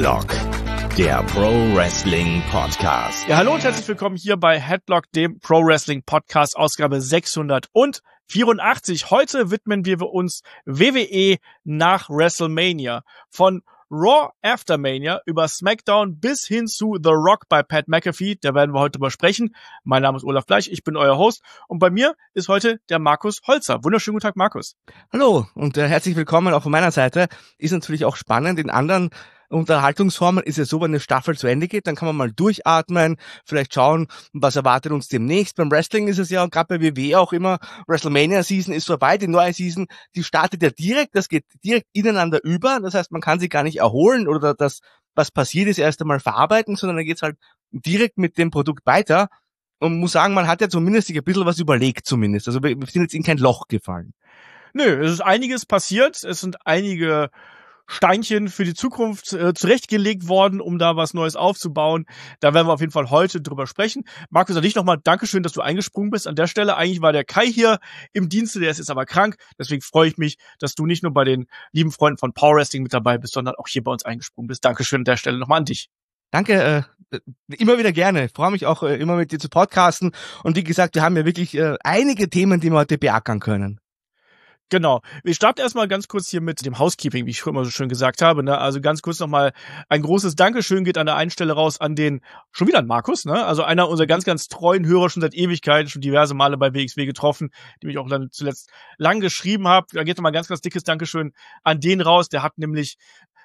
Headlock, der Pro Wrestling Podcast. Ja, hallo und herzlich willkommen hier bei Headlock, dem Pro Wrestling Podcast, Ausgabe 684. Heute widmen wir uns WWE nach WrestleMania. Von Raw After Mania über SmackDown bis hin zu The Rock bei Pat McAfee. Da werden wir heute drüber sprechen. Mein Name ist Olaf Bleich, ich bin euer Host. Und bei mir ist heute der Markus Holzer. Wunderschönen guten Tag, Markus. Hallo und herzlich willkommen auch von meiner Seite. Ist natürlich auch spannend. In anderen Unterhaltungsformen ist es so, wenn eine Staffel zu Ende geht, dann kann man mal durchatmen, vielleicht schauen, was erwartet uns demnächst. Beim Wrestling ist es ja, gerade bei WWE auch immer, WrestleMania-Season ist vorbei, die neue Season, die startet ja direkt, das geht direkt ineinander über, das heißt, man kann sich gar nicht erholen oder das, was passiert ist, erst einmal verarbeiten, sondern dann geht's halt direkt mit dem Produkt weiter und muss sagen, man hat ja zumindest sich ein bisschen was überlegt zumindest, also wir sind jetzt in kein Loch gefallen. Nö, es ist einiges passiert, es sind einige Steinchen für die Zukunft zurechtgelegt worden, um da was Neues aufzubauen. Da werden wir auf jeden Fall heute drüber sprechen. Markus, an dich nochmal Dankeschön, dass du eingesprungen bist an der Stelle. Eigentlich war der Kai hier im Dienste, der ist jetzt aber krank. Deswegen freue ich mich, dass du nicht nur bei den lieben Freunden von Power Wrestling mit dabei bist, sondern auch hier bei uns eingesprungen bist. Dankeschön an der Stelle nochmal an dich. Danke, immer wieder gerne. Ich freue mich auch immer mit dir zu podcasten. Und wie gesagt, wir haben ja wirklich einige Themen, die wir heute beackern können. Genau. Wir starten erstmal ganz kurz hier mit dem Housekeeping, wie ich immer so schön gesagt habe. Ne? Also ganz kurz nochmal ein großes Dankeschön geht an der einen Stelle raus an den, schon wieder an Markus, ne? Also einer unserer ganz, ganz treuen Hörer, schon seit Ewigkeiten, schon diverse Male bei WXW getroffen, die mich auch dann zuletzt lang geschrieben habe. Da geht nochmal ein ganz, ganz dickes Dankeschön an den raus. Der hat nämlich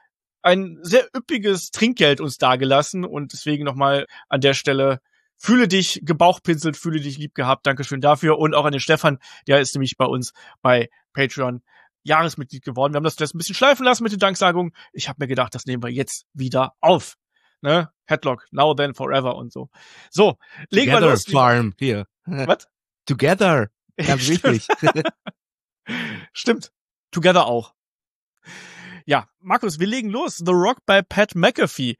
ein sehr üppiges Trinkgeld uns dagelassen und deswegen nochmal an der Stelle fühle dich gebauchpinselt, fühle dich lieb gehabt. Dankeschön dafür. Und auch an den Stefan, der ist nämlich bei uns bei Patreon Jahresmitglied geworden. Wir haben das ein bisschen schleifen lassen mit den Danksagungen. Ich habe mir gedacht, das nehmen wir jetzt wieder auf. Ne? Headlock, now then, forever und so. So, legen wir los. Farm, hier. Was? Together. Ganz wichtig. Stimmt. Together auch. Ja, Markus, wir legen los. The Rock bei Pat McAfee.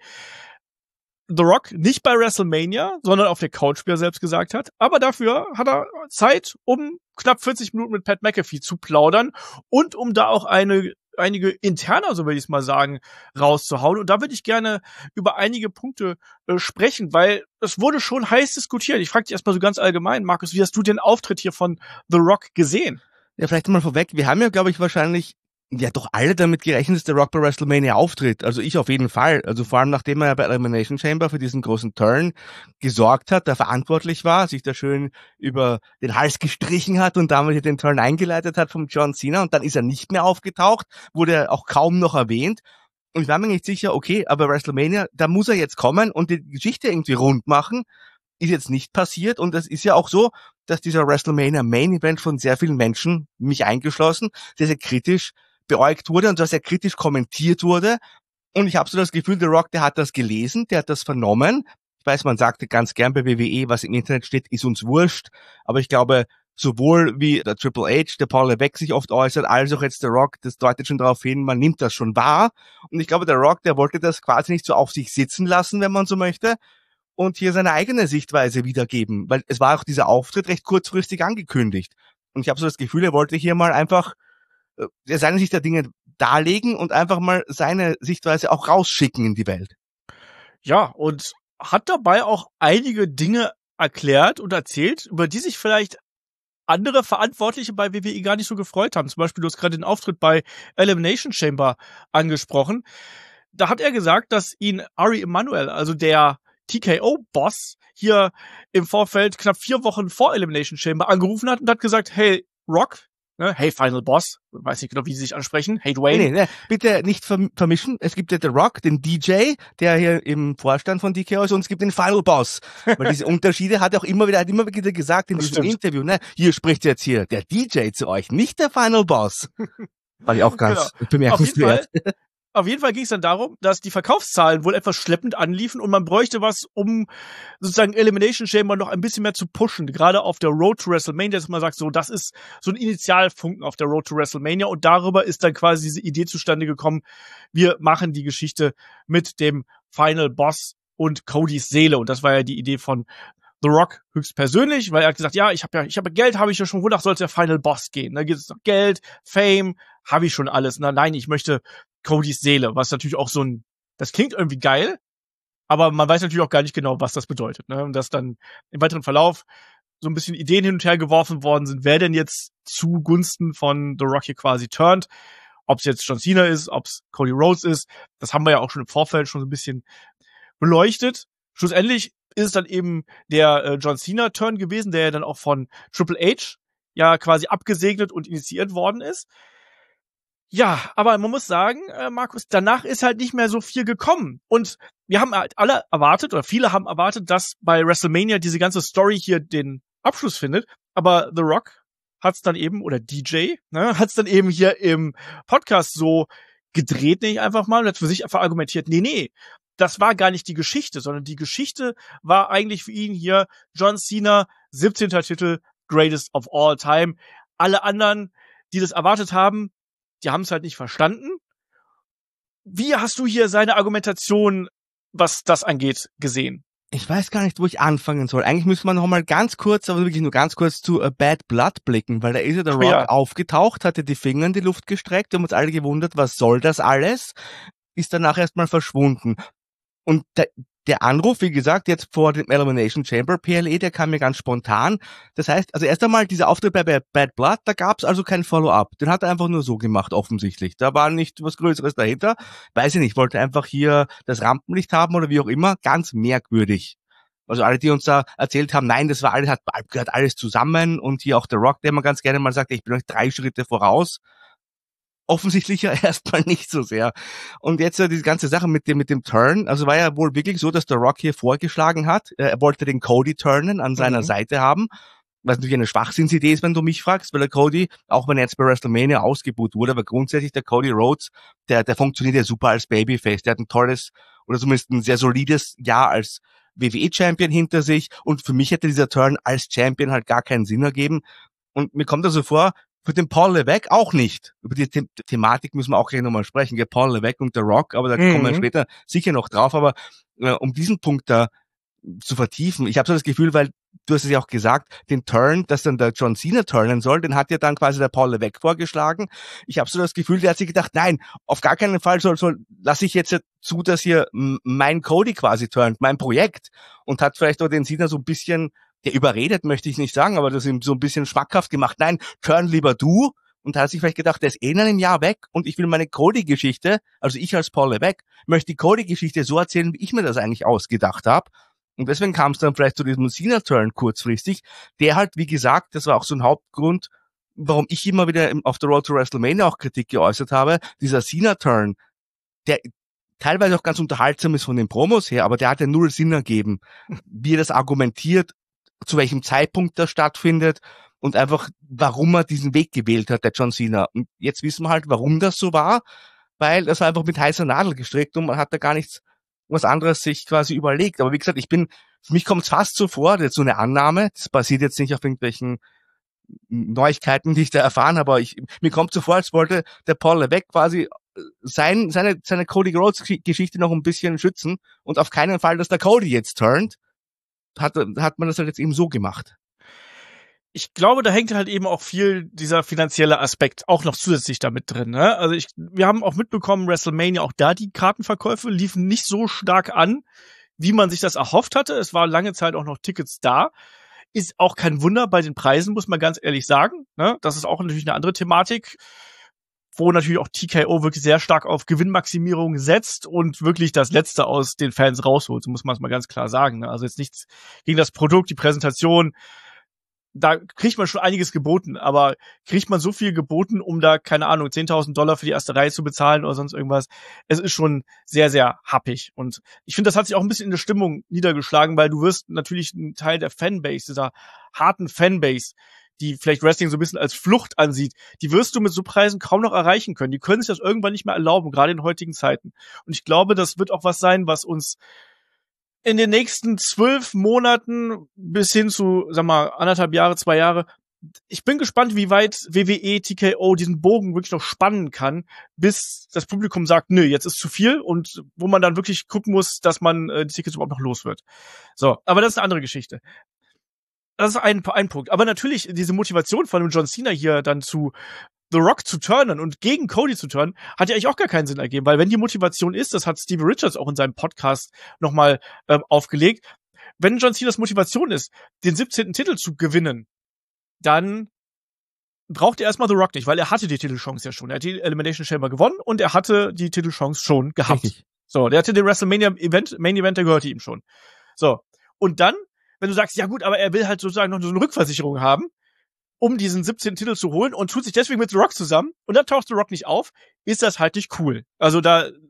The Rock nicht bei WrestleMania, sondern auf der Couch, wie er selbst gesagt hat. Aber dafür hat er Zeit, um knapp 40 Minuten mit Pat McAfee zu plaudern und um da auch einige Interna, so will ich es mal sagen, rauszuhauen. Und da würde ich gerne über einige Punkte sprechen, weil es wurde schon heiß diskutiert. Ich frage dich erstmal so ganz allgemein, Markus, wie hast du den Auftritt hier von The Rock gesehen? Ja, vielleicht mal vorweg. Wir haben ja, glaube ich, wahrscheinlich doch alle damit gerechnet, dass der Rock bei WrestleMania auftritt. Also ich auf jeden Fall. Also vor allem nachdem er bei Elimination Chamber für diesen großen Turn gesorgt hat, der verantwortlich war, sich da schön über den Hals gestrichen hat und damit den Turn eingeleitet hat vom John Cena und dann ist er nicht mehr aufgetaucht, wurde er auch kaum noch erwähnt. Und ich war mir nicht sicher, okay, aber WrestleMania, da muss er jetzt kommen und die Geschichte irgendwie rund machen. Ist jetzt nicht passiert und es ist ja auch so, dass dieser WrestleMania Main Event von sehr vielen Menschen, mich eingeschlossen, sehr, sehr kritisch beäugt wurde und dass er kritisch kommentiert wurde. Und ich habe so das Gefühl, der Rock, der hat das gelesen, der hat das vernommen. Ich weiß, man sagte ganz gern bei WWE, was im Internet steht, ist uns wurscht. Aber ich glaube, sowohl wie der Triple H, der Paul Levesque sich oft äußert, als auch jetzt der Rock, das deutet schon darauf hin, man nimmt das schon wahr. Und ich glaube, der Rock, der wollte das quasi nicht so auf sich sitzen lassen, wenn man so möchte, und hier seine eigene Sichtweise wiedergeben. Weil es war auch dieser Auftritt recht kurzfristig angekündigt. Und ich habe so das Gefühl, er wollte hier mal einfach seine Sicht der Dinge darlegen und einfach mal seine Sichtweise auch rausschicken in die Welt. Ja, und hat dabei auch einige Dinge erklärt und erzählt, über die sich vielleicht andere Verantwortliche bei WWE gar nicht so gefreut haben. Zum Beispiel, du hast gerade den Auftritt bei Elimination Chamber angesprochen. Da hat er gesagt, dass ihn Ari Emanuel, also der TKO-Boss, hier im Vorfeld knapp 4 Wochen vor Elimination Chamber angerufen hat und hat gesagt, hey, Rock, ne, hey Final Boss, weiß nicht genau, wie sie sich ansprechen, hey Dwayne. Nee, bitte nicht vermischen. Es gibt ja The Rock, den DJ, der hier im Vorstand von TKO ist, und es gibt den Final Boss. Weil diese Unterschiede hat er auch immer wieder gesagt in diesem Interview, ne? Hier spricht jetzt hier der DJ zu euch, nicht der Final Boss. War ich auch ganz bemerkenswert. Auf jeden Fall ging es dann darum, dass die Verkaufszahlen wohl etwas schleppend anliefen und man bräuchte was, um sozusagen Elimination Chamber noch ein bisschen mehr zu pushen. Gerade auf der Road to WrestleMania, dass man sagt, so, das ist so ein Initialfunken auf der Road to WrestleMania und darüber ist dann quasi diese Idee zustande gekommen, wir machen die Geschichte mit dem Final Boss und Codys Seele. Und das war ja die Idee von The Rock höchstpersönlich, weil er hat gesagt, ja, ich habe Geld, habe ich ja schon, wonach soll der Final Boss gehen? Da geht es noch Geld, Fame, habe ich schon alles. Nein, ich möchte Codys Seele, was natürlich auch so ein Das klingt irgendwie geil, aber man weiß natürlich auch gar nicht genau, was das bedeutet, ne? Und dass dann im weiteren Verlauf so ein bisschen Ideen hin und her geworfen worden sind, wer denn jetzt zugunsten von The Rock hier quasi turnt. Ob es jetzt John Cena ist, ob es Cody Rhodes ist, das haben wir ja auch schon im Vorfeld schon so ein bisschen beleuchtet. Schlussendlich ist es dann eben der John Cena-Turn gewesen, der ja dann auch von Triple H ja quasi abgesegnet und initiiert worden ist. Ja, aber man muss sagen, Markus, danach ist halt nicht mehr so viel gekommen. Und wir haben halt alle erwartet, oder viele haben erwartet, dass bei WrestleMania diese ganze Story hier den Abschluss findet. Aber The Rock hat's dann eben, oder DJ, ne, hat's dann eben hier im Podcast so gedreht, nicht einfach mal, und hat für sich einfach argumentiert, nee, das war gar nicht die Geschichte, sondern die Geschichte war eigentlich für ihn hier John Cena, 17. Titel, Greatest of All Time. Alle anderen, die das erwartet haben, die haben es halt nicht verstanden. Wie hast du hier seine Argumentation, was das angeht, gesehen? Ich weiß gar nicht, wo ich anfangen soll. Eigentlich müssen wir noch mal ganz kurz, aber wirklich nur ganz kurz zu A Bad Blood blicken, weil da ist ja der Rock aufgetaucht, hatte die Finger in die Luft gestreckt, wir haben uns alle gewundert, was soll das alles? Ist danach erstmal verschwunden. Und der Anruf, wie gesagt, jetzt vor dem Elimination Chamber PLE, der kam mir ganz spontan. Das heißt, also erst einmal dieser Auftritt bei Bad Blood, da gab's also kein Follow-up. Den hat er einfach nur so gemacht, offensichtlich. Da war nicht was Größeres dahinter. Weiß ich nicht, wollte einfach hier das Rampenlicht haben oder wie auch immer. Ganz merkwürdig. Also alle, die uns da erzählt haben, nein, das war alles, gehört alles zusammen. Und hier auch der Rock, der immer ganz gerne mal sagt, ich bin euch 3 Schritte voraus. Offensichtlich ja erstmal nicht so sehr. Und jetzt diese ganze Sache mit dem Turn, also war ja wohl wirklich so, dass der Rock hier vorgeschlagen hat, er wollte den Cody turnen an seiner Seite haben, was natürlich eine Schwachsinnsidee ist, wenn du mich fragst, weil der Cody, auch wenn er jetzt bei WrestleMania ausgebuht wurde, aber grundsätzlich der Cody Rhodes, der funktioniert ja super als Babyface, der hat ein tolles oder zumindest ein sehr solides Jahr als WWE-Champion hinter sich und für mich hätte dieser Turn als Champion halt gar keinen Sinn ergeben und mir kommt also vor, für den Paul Levesque auch nicht. Über die Thematik müssen wir auch gleich nochmal sprechen, gell? Paul Levesque und The Rock, aber da kommen wir später sicher noch drauf. Aber um diesen Punkt da zu vertiefen, ich habe so das Gefühl, weil du hast es ja auch gesagt, den Turn, dass dann der John Cena turnen soll, den hat ja dann quasi der Paul Levesque vorgeschlagen. Ich habe so das Gefühl, der hat sich gedacht, nein, auf gar keinen Fall lasse ich jetzt zu, dass hier mein Cody quasi turnt, mein Projekt, und hat vielleicht auch den Cena so ein bisschen, der überredet, möchte ich nicht sagen, aber das ihm so ein bisschen schmackhaft gemacht. Nein, turn lieber du. Und da hat sich vielleicht gedacht, der ist in einem Jahr weg und ich will meine Cody-Geschichte, also ich als Paul Levesque, möchte die Cody-Geschichte so erzählen, wie ich mir das eigentlich ausgedacht habe. Und deswegen kam es dann vielleicht zu diesem Cena-Turn kurzfristig, der halt, wie gesagt, das war auch so ein Hauptgrund, warum ich immer wieder auf der Road to WrestleMania auch Kritik geäußert habe, dieser Cena-Turn, der teilweise auch ganz unterhaltsam ist von den Promos her, aber der hat ja null Sinn ergeben, wie er das argumentiert, zu welchem Zeitpunkt das stattfindet und einfach, warum er diesen Weg gewählt hat, der John Cena. Und jetzt wissen wir halt, warum das so war, weil das war einfach mit heißer Nadel gestrickt und man hat da gar nichts was anderes sich quasi überlegt. Aber wie gesagt, für mich kommt es fast so vor, das ist so eine Annahme, das basiert jetzt nicht auf irgendwelchen Neuigkeiten, die ich da erfahren habe, aber mir kommt so vor, als wollte der Paul Levesque quasi seine Cody Rhodes Geschichte noch ein bisschen schützen und auf keinen Fall, dass der Cody jetzt turnt, hat man das halt jetzt eben so gemacht. Ich glaube, da hängt halt eben auch viel dieser finanzielle Aspekt auch noch zusätzlich damit drin, ne? Also wir haben auch mitbekommen, WrestleMania, auch da die Kartenverkäufe liefen nicht so stark an, wie man sich das erhofft hatte. Es war lange Zeit auch noch Tickets da. Ist auch kein Wunder bei den Preisen, muss man ganz ehrlich sagen, ne? Das ist auch natürlich eine andere Thematik, wo natürlich auch TKO wirklich sehr stark auf Gewinnmaximierung setzt und wirklich das Letzte aus den Fans rausholt, so muss man es mal ganz klar sagen, ne? Also jetzt nichts gegen das Produkt, die Präsentation, da kriegt man schon einiges geboten, aber kriegt man so viel geboten, um da, keine Ahnung, $10.000 für die erste Reihe zu bezahlen oder sonst irgendwas? Es ist schon sehr, sehr happig. Und ich finde, das hat sich auch ein bisschen in der Stimmung niedergeschlagen, weil du wirst natürlich ein Teil der Fanbase, dieser harten Fanbase, die vielleicht Wrestling so ein bisschen als Flucht ansieht, die wirst du mit so Preisen kaum noch erreichen können. Die können sich das irgendwann nicht mehr erlauben, gerade in heutigen Zeiten. Und ich glaube, das wird auch was sein, was uns in den nächsten 12 Monaten bis hin zu, sag mal, 1,5 Jahre, 2 Jahre. Ich bin gespannt, wie weit WWE, TKO diesen Bogen wirklich noch spannen kann, bis das Publikum sagt, nö, jetzt ist zu viel, und wo man dann wirklich gucken muss, dass man die Tickets überhaupt noch los wird. So, aber das ist eine andere Geschichte. Das ist ein Punkt. Aber natürlich diese Motivation von dem John Cena hier dann zu The Rock zu turnen und gegen Cody zu turnen, hat ja eigentlich auch gar keinen Sinn ergeben, weil wenn die Motivation ist, das hat Stevie Richards auch in seinem Podcast nochmal aufgelegt, wenn John Cenas Motivation ist, den 17. Titel zu gewinnen, dann braucht er erstmal The Rock nicht, weil er hatte die Titelchance ja schon. Er hat die Elimination Chamber gewonnen und er hatte die Titelchance schon gehabt. Richtig. So, der hatte den WrestleMania Main Event, der gehörte ihm schon. So. Und dann, wenn du sagst, ja gut, aber er will halt sozusagen noch so eine Rückversicherung haben, um diesen 17. Titel zu holen und tut sich deswegen mit The Rock zusammen und dann taucht The Rock nicht auf, ist das halt nicht cool. Also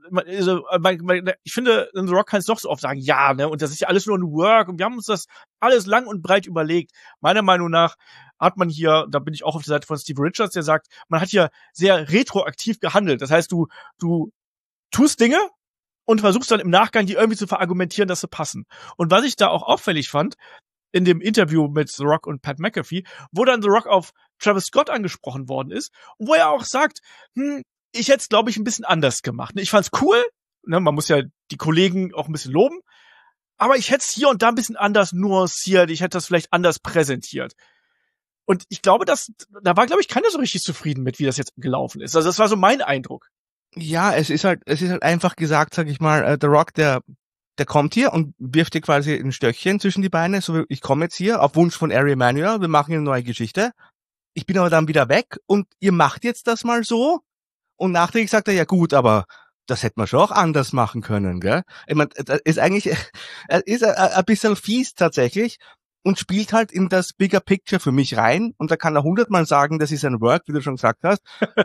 ich finde, The Rock kann es doch so oft sagen, ja, ne, und das ist ja alles nur ein Work und wir haben uns das alles lang und breit überlegt. Meiner Meinung nach hat man hier, da bin ich auch auf der Seite von Steve Richards, der sagt, man hat hier sehr retroaktiv gehandelt. Das heißt, du tust Dinge und versuchst dann im Nachgang, die irgendwie zu verargumentieren, dass sie passen. Und was ich da auch auffällig fand, in dem Interview mit The Rock und Pat McAfee, wo dann The Rock auf Travis Scott angesprochen worden ist, und wo er auch sagt, ich hätte es, glaube ich, ein bisschen anders gemacht. Ich fand's cool, ne, man muss ja die Kollegen auch ein bisschen loben, aber ich hätte es hier und da ein bisschen anders nuanciert, ich hätte das vielleicht anders präsentiert. Und ich glaube, da war, glaube ich, keiner so richtig zufrieden mit, wie das jetzt gelaufen ist. Also das war so mein Eindruck. Ja, es ist halt einfach gesagt, sag ich mal, The Rock, der kommt hier und wirft dir quasi ein Stöckchen zwischen die Beine, so wie ich komme jetzt hier auf Wunsch von Ari Emanuel, wir machen eine neue Geschichte. Ich bin aber dann wieder weg und ihr macht jetzt das mal so. Und nachträglich sagt er, ja gut, aber das hätte man schon auch anders machen können, gell? Ich meine, das ist eigentlich, ist ein bisschen fies tatsächlich und spielt halt in das Bigger Picture für mich rein. Und da kann er 100-mal sagen, das ist ein Work, wie du schon gesagt hast.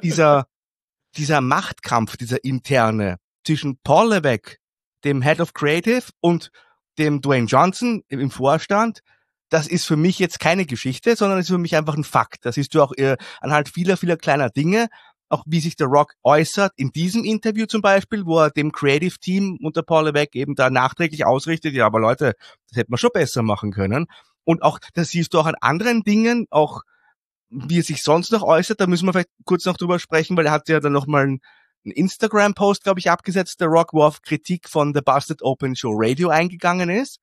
Dieser Machtkampf, dieser interne zwischen Paul Levesque, dem Head of Creative und dem Dwayne Johnson im Vorstand, das ist für mich jetzt keine Geschichte, sondern ist für mich einfach ein Fakt. Das siehst du auch anhand vieler kleiner Dinge, auch wie sich der Rock äußert in diesem Interview zum Beispiel, wo er dem Creative Team unter Paul Levesque eben da nachträglich ausrichtet, ja, aber Leute, das hätte man schon besser machen können. Und auch, das siehst du auch an anderen Dingen, auch wie er sich sonst noch äußert, da müssen wir vielleicht kurz noch drüber sprechen, weil er hat ja dann nochmal einen Instagram-Post, glaube ich, abgesetzt, der Rock, wo auf Kritik von The Busted Open Show Radio eingegangen ist.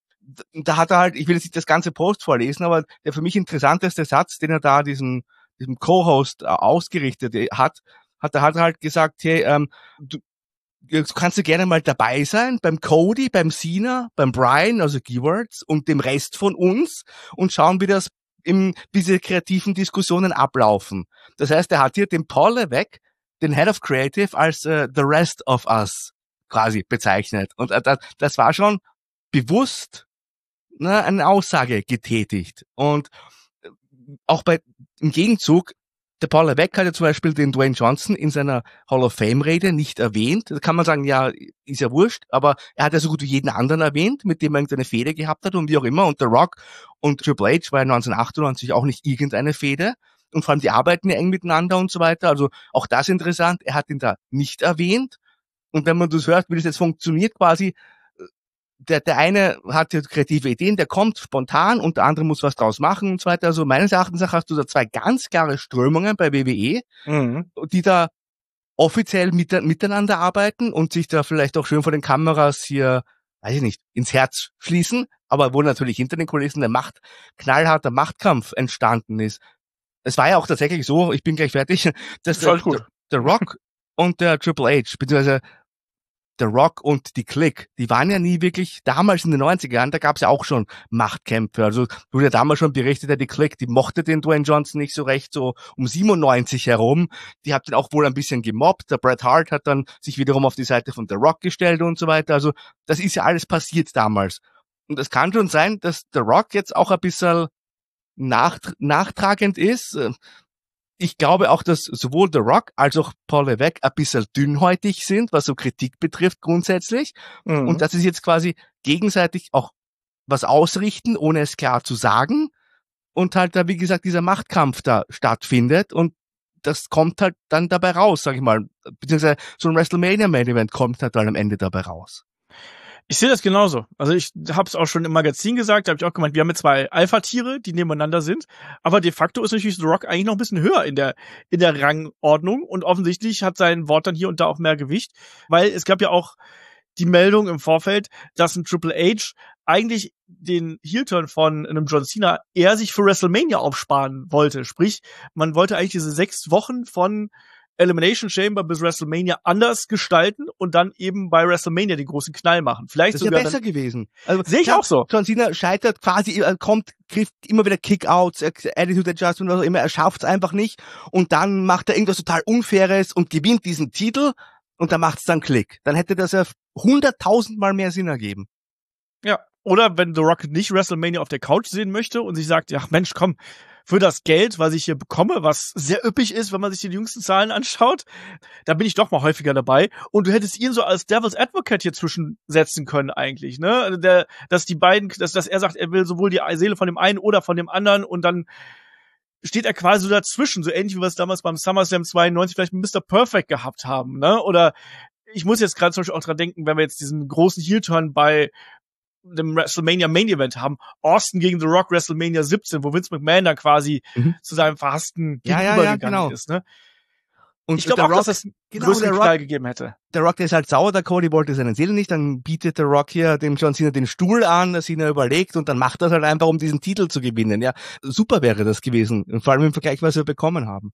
Da hat er halt, ich will jetzt nicht das ganze Post vorlesen, aber der für mich interessanteste Satz, den er da diesem Co-Host ausgerichtet hat er halt gesagt, hey, du kannst du gerne mal dabei sein, beim Cody, beim Cena, beim Brian, also Keywords, und dem Rest von uns und schauen, wie diese kreativen Diskussionen ablaufen. Das heißt, er hat hier den Paul Levesque, den Head of Creative, als the rest of us quasi bezeichnet. Und das war schon bewusst eine Aussage getätigt. Und auch im Gegenzug, der Paul Levesque hat ja zum Beispiel den Dwayne Johnson in seiner Hall of Fame-Rede nicht erwähnt. Da kann man sagen, ja, ist ja wurscht, aber er hat ja so gut wie jeden anderen erwähnt, mit dem er irgendeine Fehde gehabt hat und wie auch immer. Und The Rock und Triple H war ja 1998 auch nicht irgendeine Fehde. Und vor allem, die arbeiten ja eng miteinander und so weiter. Also auch das interessant. Er hat ihn da nicht erwähnt. Und wenn man das hört, wie das jetzt funktioniert quasi, der eine hat ja kreative Ideen, der kommt spontan und der andere muss was draus machen und so weiter. Also meines Erachtens hast du da zwei ganz klare Strömungen bei WWE, die da offiziell miteinander arbeiten und sich da vielleicht auch schön vor den Kameras hier, weiß ich nicht, ins Herz schließen, aber wo natürlich hinter den Kulissen knallharter Machtkampf entstanden ist. Es war ja auch tatsächlich so, ich bin gleich fertig, dass der Rock und der Triple H, beziehungsweise der Rock und die Clique, die waren ja nie wirklich, damals in den 90er Jahren, da gab es ja auch schon Machtkämpfe. Also wurde ja damals schon berichtet, die Clique, die mochte den Dwayne Johnson nicht so recht, so um 97 herum. Die hat ihn auch wohl ein bisschen gemobbt. Der Bret Hart hat dann sich wiederum auf die Seite von The Rock gestellt und so weiter. Also das ist ja alles passiert damals. Und es kann schon sein, dass der Rock jetzt auch ein bisschen nachtragend ist. Ich glaube auch, dass sowohl The Rock als auch Paul Levesque ein bisschen dünnhäutig sind, was so Kritik betrifft grundsätzlich. Und dass sie jetzt quasi gegenseitig auch was ausrichten, ohne es klar zu sagen. Und halt da, wie gesagt, dieser Machtkampf da stattfindet. Und das kommt halt dann dabei raus, sag ich mal. Beziehungsweise so ein WrestleMania-Main-Event kommt halt dann am Ende dabei raus. Ich sehe das genauso. Also ich habe es auch schon im Magazin gesagt, da habe ich auch gemeint, wir haben jetzt zwei Alpha-Tiere, die nebeneinander sind, aber de facto ist natürlich The Rock eigentlich noch ein bisschen höher in der Rangordnung und offensichtlich hat sein Wort dann hier und da auch mehr Gewicht, weil es gab ja auch die Meldung im Vorfeld, dass ein Triple H eigentlich den Heel-Turn von einem John Cena eher sich für WrestleMania aufsparen wollte. Sprich, man wollte eigentlich diese 6 Wochen von Elimination Chamber bis WrestleMania anders gestalten und dann eben bei WrestleMania den großen Knall machen. Vielleicht das ist sogar ja besser gewesen. Also, sehe ich auch so. John Cena scheitert quasi, kriegt immer wieder Kickouts, Attitude Adjustment, was auch immer, er schafft es einfach nicht und dann macht er irgendwas total Unfaires und gewinnt diesen Titel und dann macht's dann Klick. Dann hätte das ja 100.000 Mal mehr Sinn ergeben. Ja, oder wenn The Rock nicht WrestleMania auf der Couch sehen möchte und sich sagt, ja Mensch, komm, für das Geld, was ich hier bekomme, was sehr üppig ist, wenn man sich die jüngsten Zahlen anschaut, da bin ich doch mal häufiger dabei. Und du hättest ihn so als Devil's Advocate hier zwischensetzen können eigentlich, ne? Dass die beiden, dass er sagt, er will sowohl die Seele von dem einen oder von dem anderen und dann steht er quasi so dazwischen, so ähnlich wie wir es damals beim SummerSlam 92 vielleicht mit Mr. Perfect gehabt haben, ne? Oder ich muss jetzt gerade zum Beispiel auch dran denken, wenn wir jetzt diesen großen Heel-Turn bei dem WrestleMania Main Event haben, Austin gegen The Rock WrestleMania 17, wo Vince McMahon dann quasi zu seinem verhassten Gegenüber gegangen ist, ne? Und ich glaube auch, dass das einen größeren Knall gegeben hätte. Der Rock, der ist halt sauer, der Cody wollte seine Seele nicht, dann bietet der Rock hier dem John Cena den Stuhl an, der Cena überlegt und dann macht er es halt einfach, um diesen Titel zu gewinnen, ja. Super wäre das gewesen, vor allem im Vergleich, was wir bekommen haben.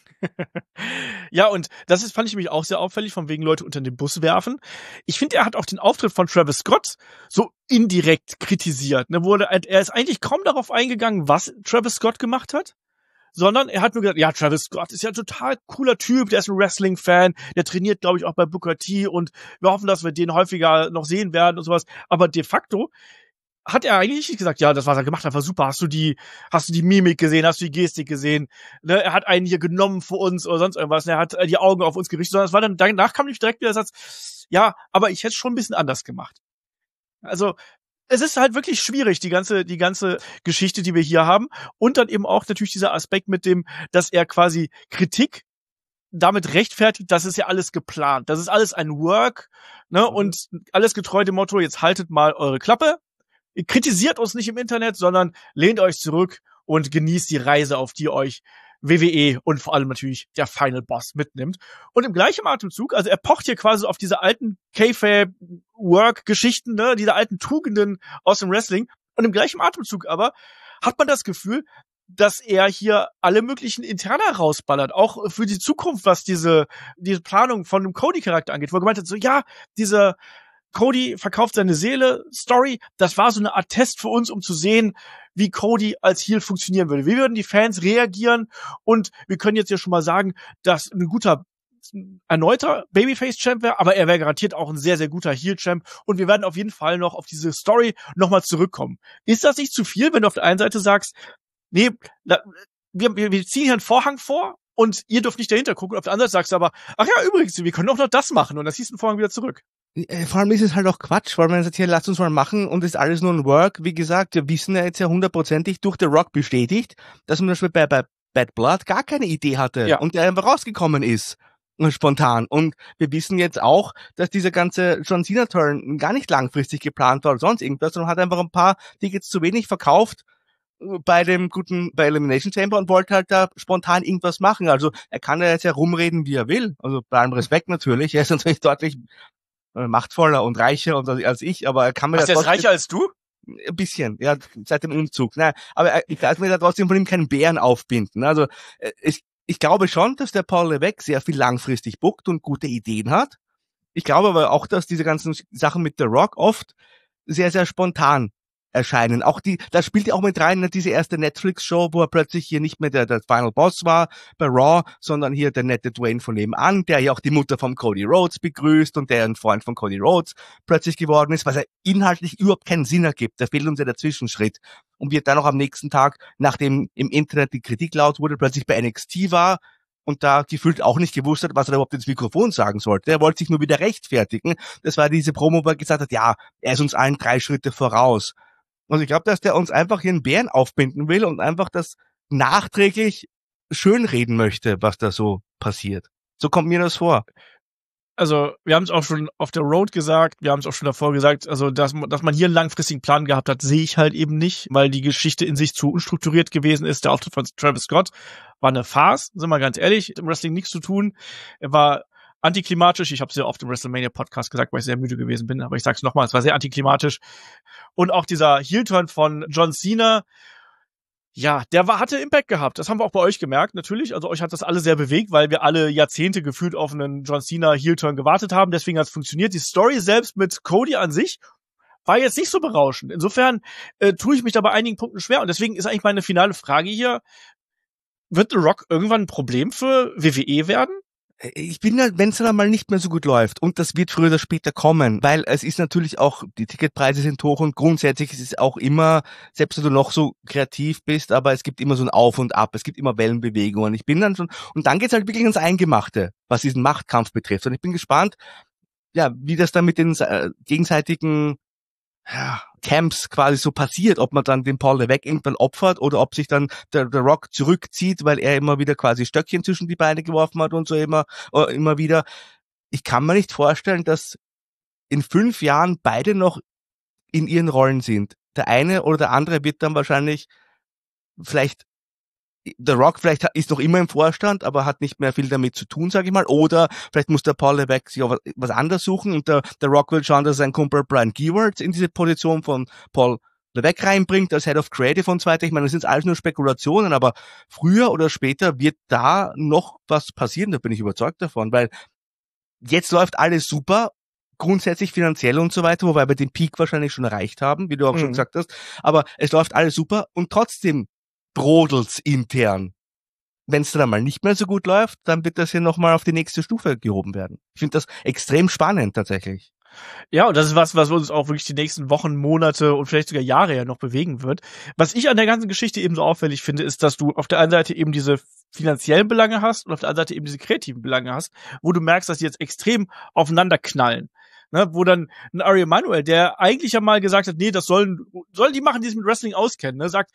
Ja, und das fand ich mich auch sehr auffällig, von wegen Leute unter den Bus werfen. Ich finde, er hat auch den Auftritt von Travis Scott so indirekt kritisiert, ne, er ist eigentlich kaum darauf eingegangen, was Travis Scott gemacht hat, sondern er hat nur gesagt, ja, Travis Scott ist ja ein total cooler Typ, der ist ein Wrestling-Fan, der trainiert, glaube ich, auch bei Booker T und wir hoffen, dass wir den häufiger noch sehen werden und sowas. Aber de facto hat er eigentlich nicht gesagt, ja, das, was er gemacht hat, war super. Hast du die Mimik gesehen? Hast du die Gestik gesehen? Ne, er hat einen hier genommen für uns oder sonst irgendwas. Er hat die Augen auf uns gerichtet. Sondern es war dann, danach kam nicht direkt wieder der Satz, ja, aber ich hätte es schon ein bisschen anders gemacht. Also, es ist halt wirklich schwierig, die ganze Geschichte, die wir hier haben. Und dann eben auch natürlich dieser Aspekt mit dem, dass er quasi Kritik damit rechtfertigt, das ist ja alles geplant. Das ist alles ein Work, ne, und alles getreu dem Motto, jetzt haltet mal eure Klappe. Ihr kritisiert uns nicht im Internet, sondern lehnt euch zurück und genießt die Reise, auf die euch WWE und vor allem natürlich der Final Boss mitnimmt. Und im gleichen Atemzug, also er pocht hier quasi auf diese alten Kayfabe-Work-Geschichten, ne, diese alten Tugenden aus dem Wrestling. Und im gleichen Atemzug aber hat man das Gefühl, dass er hier alle möglichen Interna rausballert, auch für die Zukunft, was diese Planung von dem Cody-Charakter angeht, wo er gemeint hat, so, ja, diese Cody verkauft seine Seele, Story, das war so eine Art Test für uns, um zu sehen, wie Cody als Heel funktionieren würde. Wie würden die Fans reagieren? Und wir können jetzt ja schon mal sagen, dass ein guter erneuter Babyface-Champ wäre, aber er wäre garantiert auch ein sehr, sehr guter Heel-Champ. Und wir werden auf jeden Fall noch auf diese Story nochmal zurückkommen. Ist das nicht zu viel, wenn du auf der einen Seite sagst, nee, wir ziehen hier einen Vorhang vor und ihr dürft nicht dahinter gucken. Auf der anderen Seite sagst du aber, ach ja, übrigens, wir können auch noch das machen und dann ziehst du den Vorhang wieder zurück. Vor allem ist es halt auch Quatsch, weil man sagt, hier, lasst uns mal machen und ist alles nur ein Work. Wie gesagt, wir wissen ja jetzt ja 100%ig durch The Rock bestätigt, dass man zum Beispiel bei Bad Blood gar keine Idee hatte und der einfach rausgekommen ist. Spontan. Und wir wissen jetzt auch, dass dieser ganze John Cena-Turn gar nicht langfristig geplant war oder sonst irgendwas, sondern hat einfach ein paar Tickets zu wenig verkauft bei Elimination Chamber und wollte halt da spontan irgendwas machen. Also er kann ja jetzt ja rumreden, wie er will. Also bei allem Respekt natürlich. Er ist natürlich deutlich machtvoller und reicher als ich, aber er kann mir er ist reicher als du? Ein bisschen, ja, seit dem Umzug. Nein, aber ich lasse mir da trotzdem von ihm keinen Bären aufbinden. Also ich glaube schon, dass der Paul Levesque sehr viel langfristig bookt und gute Ideen hat. Ich glaube aber auch, dass diese ganzen Sachen mit The Rock oft sehr, sehr spontan erscheinen. Auch da spielt ja auch mit rein, diese erste Netflix-Show, wo er plötzlich hier nicht mehr der Final Boss war bei Raw, sondern hier der nette Dwayne von nebenan, der ja auch die Mutter von Cody Rhodes begrüßt und der ein Freund von Cody Rhodes plötzlich geworden ist, was ja inhaltlich überhaupt keinen Sinn ergibt. Da fehlt uns ja der Zwischenschritt. Und wir dann auch am nächsten Tag, nachdem im Internet die Kritik laut wurde, plötzlich bei NXT war und da gefühlt auch nicht gewusst hat, was er überhaupt ins Mikrofon sagen sollte. Er wollte sich nur wieder rechtfertigen. Das war diese Promo, wo er gesagt hat, ja, er ist uns allen 3 Schritte voraus. Also ich glaube, dass der uns einfach hier einen Bären aufbinden will und einfach das nachträglich schönreden möchte, was da so passiert. So kommt mir das vor. Also wir haben es auch schon auf der Road gesagt, wir haben es auch schon davor gesagt, also dass man hier einen langfristigen Plan gehabt hat, sehe ich halt eben nicht, weil die Geschichte in sich zu unstrukturiert gewesen ist. Der Auftritt von Travis Scott war eine Farce, sind wir ganz ehrlich, im Wrestling nichts zu tun. Er war antiklimatisch. Ich habe es ja auf dem WrestleMania-Podcast gesagt, weil ich sehr müde gewesen bin, aber ich sag's nochmal, es war sehr antiklimatisch. Und auch dieser Heel-Turn von John Cena, ja, hatte Impact gehabt. Das haben wir auch bei euch gemerkt, natürlich. Also euch hat das alle sehr bewegt, weil wir alle Jahrzehnte gefühlt auf einen John Cena Heel-Turn gewartet haben. Deswegen hat es funktioniert. Die Story selbst mit Cody an sich war jetzt nicht so berauschend. Insofern tue ich mich da bei einigen Punkten schwer. Und deswegen ist eigentlich meine finale Frage hier, wird The Rock irgendwann ein Problem für WWE werden? Ich bin ja, wenn es dann mal nicht mehr so gut läuft, und das wird früher oder später kommen, weil es ist natürlich auch, die Ticketpreise sind hoch und grundsätzlich ist es auch immer, selbst wenn du noch so kreativ bist, aber es gibt immer so ein Auf und Ab, es gibt immer Wellenbewegungen. Ich bin dann schon, und dann geht's halt wirklich ins Eingemachte, was diesen Machtkampf betrifft. Und ich bin gespannt, ja, wie das dann mit den gegenseitigen Camps quasi so passiert, ob man dann den Paul Levesque irgendwann opfert oder ob sich dann der Rock zurückzieht, weil er immer wieder quasi Stöckchen zwischen die Beine geworfen hat und so immer wieder. Ich kann mir nicht vorstellen, dass in 5 Jahren beide noch in ihren Rollen sind. Der eine oder der andere wird dann wahrscheinlich vielleicht The Rock vielleicht ist noch immer im Vorstand, aber hat nicht mehr viel damit zu tun, sage ich mal. Oder vielleicht muss der Paul Levesque sich auch was anderes suchen und der Rock will schauen, dass sein Kumpel Brian Gewirtz in diese Position von Paul Levesque reinbringt als Head of Creative und so weiter. Ich meine, das sind alles nur Spekulationen, aber früher oder später wird da noch was passieren, da bin ich überzeugt davon, weil jetzt läuft alles super, grundsätzlich finanziell und so weiter, wobei wir den Peak wahrscheinlich schon erreicht haben, wie du auch schon gesagt hast, aber es läuft alles super und trotzdem brodelt's intern. Wenn es dann mal nicht mehr so gut läuft, dann wird das hier nochmal auf die nächste Stufe gehoben werden. Ich finde das extrem spannend tatsächlich. Ja, und das ist was uns auch wirklich die nächsten Wochen, Monate und vielleicht sogar Jahre ja noch bewegen wird. Was ich an der ganzen Geschichte eben so auffällig finde, ist, dass du auf der einen Seite eben diese finanziellen Belange hast und auf der anderen Seite eben diese kreativen Belange hast, wo du merkst, dass die jetzt extrem aufeinander knallen. Ne, wo dann ein Ari Emanuel, der eigentlich ja mal gesagt hat, nee, das sollen die machen, die sich mit Wrestling auskennen, ne, sagt,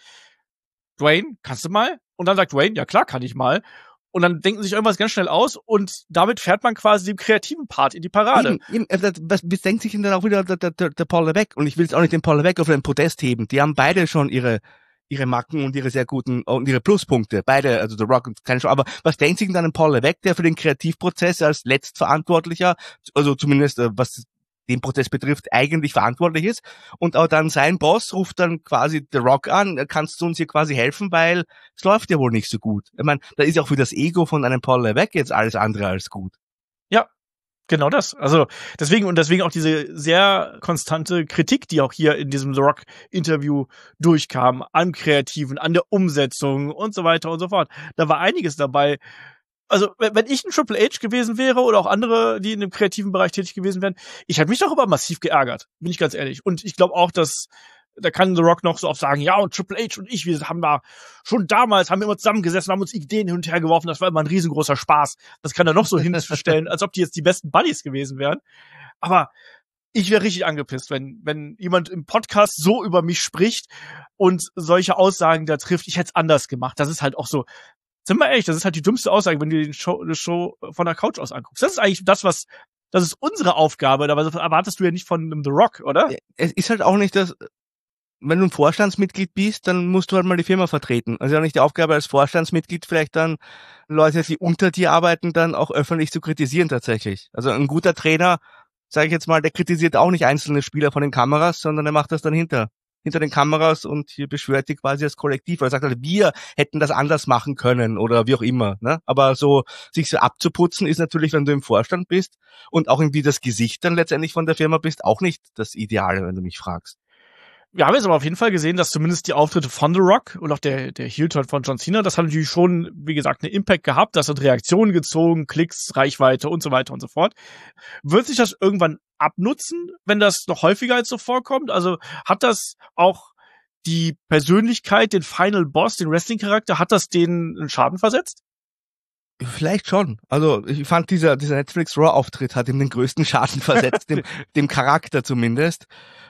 Dwayne, kannst du mal? Und dann sagt Dwayne, ja klar, kann ich mal. Und dann denken sich irgendwas ganz schnell aus und damit fährt man quasi den kreativen Part in die Parade. Was denkt sich denn dann auch wieder der Paul Levesque? Und ich will jetzt auch nicht den Paul Levesque auf den Podest heben. Die haben beide schon ihre Macken und ihre sehr guten, und ihre Pluspunkte. Beide, also The Rock und keine Chance. Aber was denkt sich denn dann ein Paul Levesque, der für den Kreativprozess als Letztverantwortlicher, also zumindest was den Prozess betrifft, eigentlich verantwortlich ist. Und auch dann sein Boss ruft dann quasi The Rock an, kannst du uns hier quasi helfen, weil es läuft ja wohl nicht so gut. Ich meine, da ist ja auch für das Ego von einem Paul Levesque jetzt alles andere als gut. Ja, genau das. Also deswegen auch diese sehr konstante Kritik, die auch hier in diesem The Rock-Interview durchkam, am Kreativen, an der Umsetzung und so weiter und so fort. Da war einiges dabei. Also, wenn ich ein Triple H gewesen wäre oder auch andere, die in dem kreativen Bereich tätig gewesen wären, ich hätte mich darüber massiv geärgert, bin ich ganz ehrlich. Und ich glaube auch, dass da kann The Rock noch so oft sagen, ja, und Triple H und ich, wir haben da schon damals, haben wir immer zusammengesessen, haben uns Ideen hin und her geworfen, das war immer ein riesengroßer Spaß. Das kann er noch so hinstellen, als ob die jetzt die besten Buddies gewesen wären. Aber ich wäre richtig angepisst, wenn jemand im Podcast so über mich spricht und solche Aussagen da trifft. Ich hätte es anders gemacht. Das ist halt auch so, sind wir ehrlich, das ist halt die dümmste Aussage, wenn du die Show von der Couch aus anguckst. Das ist eigentlich das ist unsere Aufgabe, aber das erwartest du ja nicht von einem The Rock, oder? Es ist halt auch nicht das, wenn du ein Vorstandsmitglied bist, dann musst du halt mal die Firma vertreten. Also auch nicht die Aufgabe als Vorstandsmitglied, vielleicht dann Leute, die unter dir arbeiten, dann auch öffentlich zu kritisieren tatsächlich. Also ein guter Trainer, sage ich jetzt mal, der kritisiert auch nicht einzelne Spieler von den Kameras, sondern er macht das dann hinter den Kameras und hier beschwört die quasi als Kollektiv. Er sagt halt, wir hätten das anders machen können oder wie auch immer. Ne? Aber so sich so abzuputzen ist natürlich, wenn du im Vorstand bist und auch irgendwie das Gesicht dann letztendlich von der Firma bist, auch nicht das Ideale, wenn du mich fragst. Wir haben jetzt aber auf jeden Fall gesehen, dass zumindest die Auftritte von The Rock und auch der Heel-Turn von John Cena, das hat natürlich schon, wie gesagt, einen Impact gehabt. Das hat Reaktionen gezogen, Klicks, Reichweite und so weiter und so fort. Wird sich das irgendwann abnutzen, wenn das noch häufiger als so vorkommt? Also hat das auch die Persönlichkeit, den Final Boss, den Wrestling-Charakter, hat das denen einen Schaden versetzt? Vielleicht schon. Also ich fand dieser Netflix-Raw-Auftritt hat ihm den größten Schaden versetzt, dem Charakter zumindest.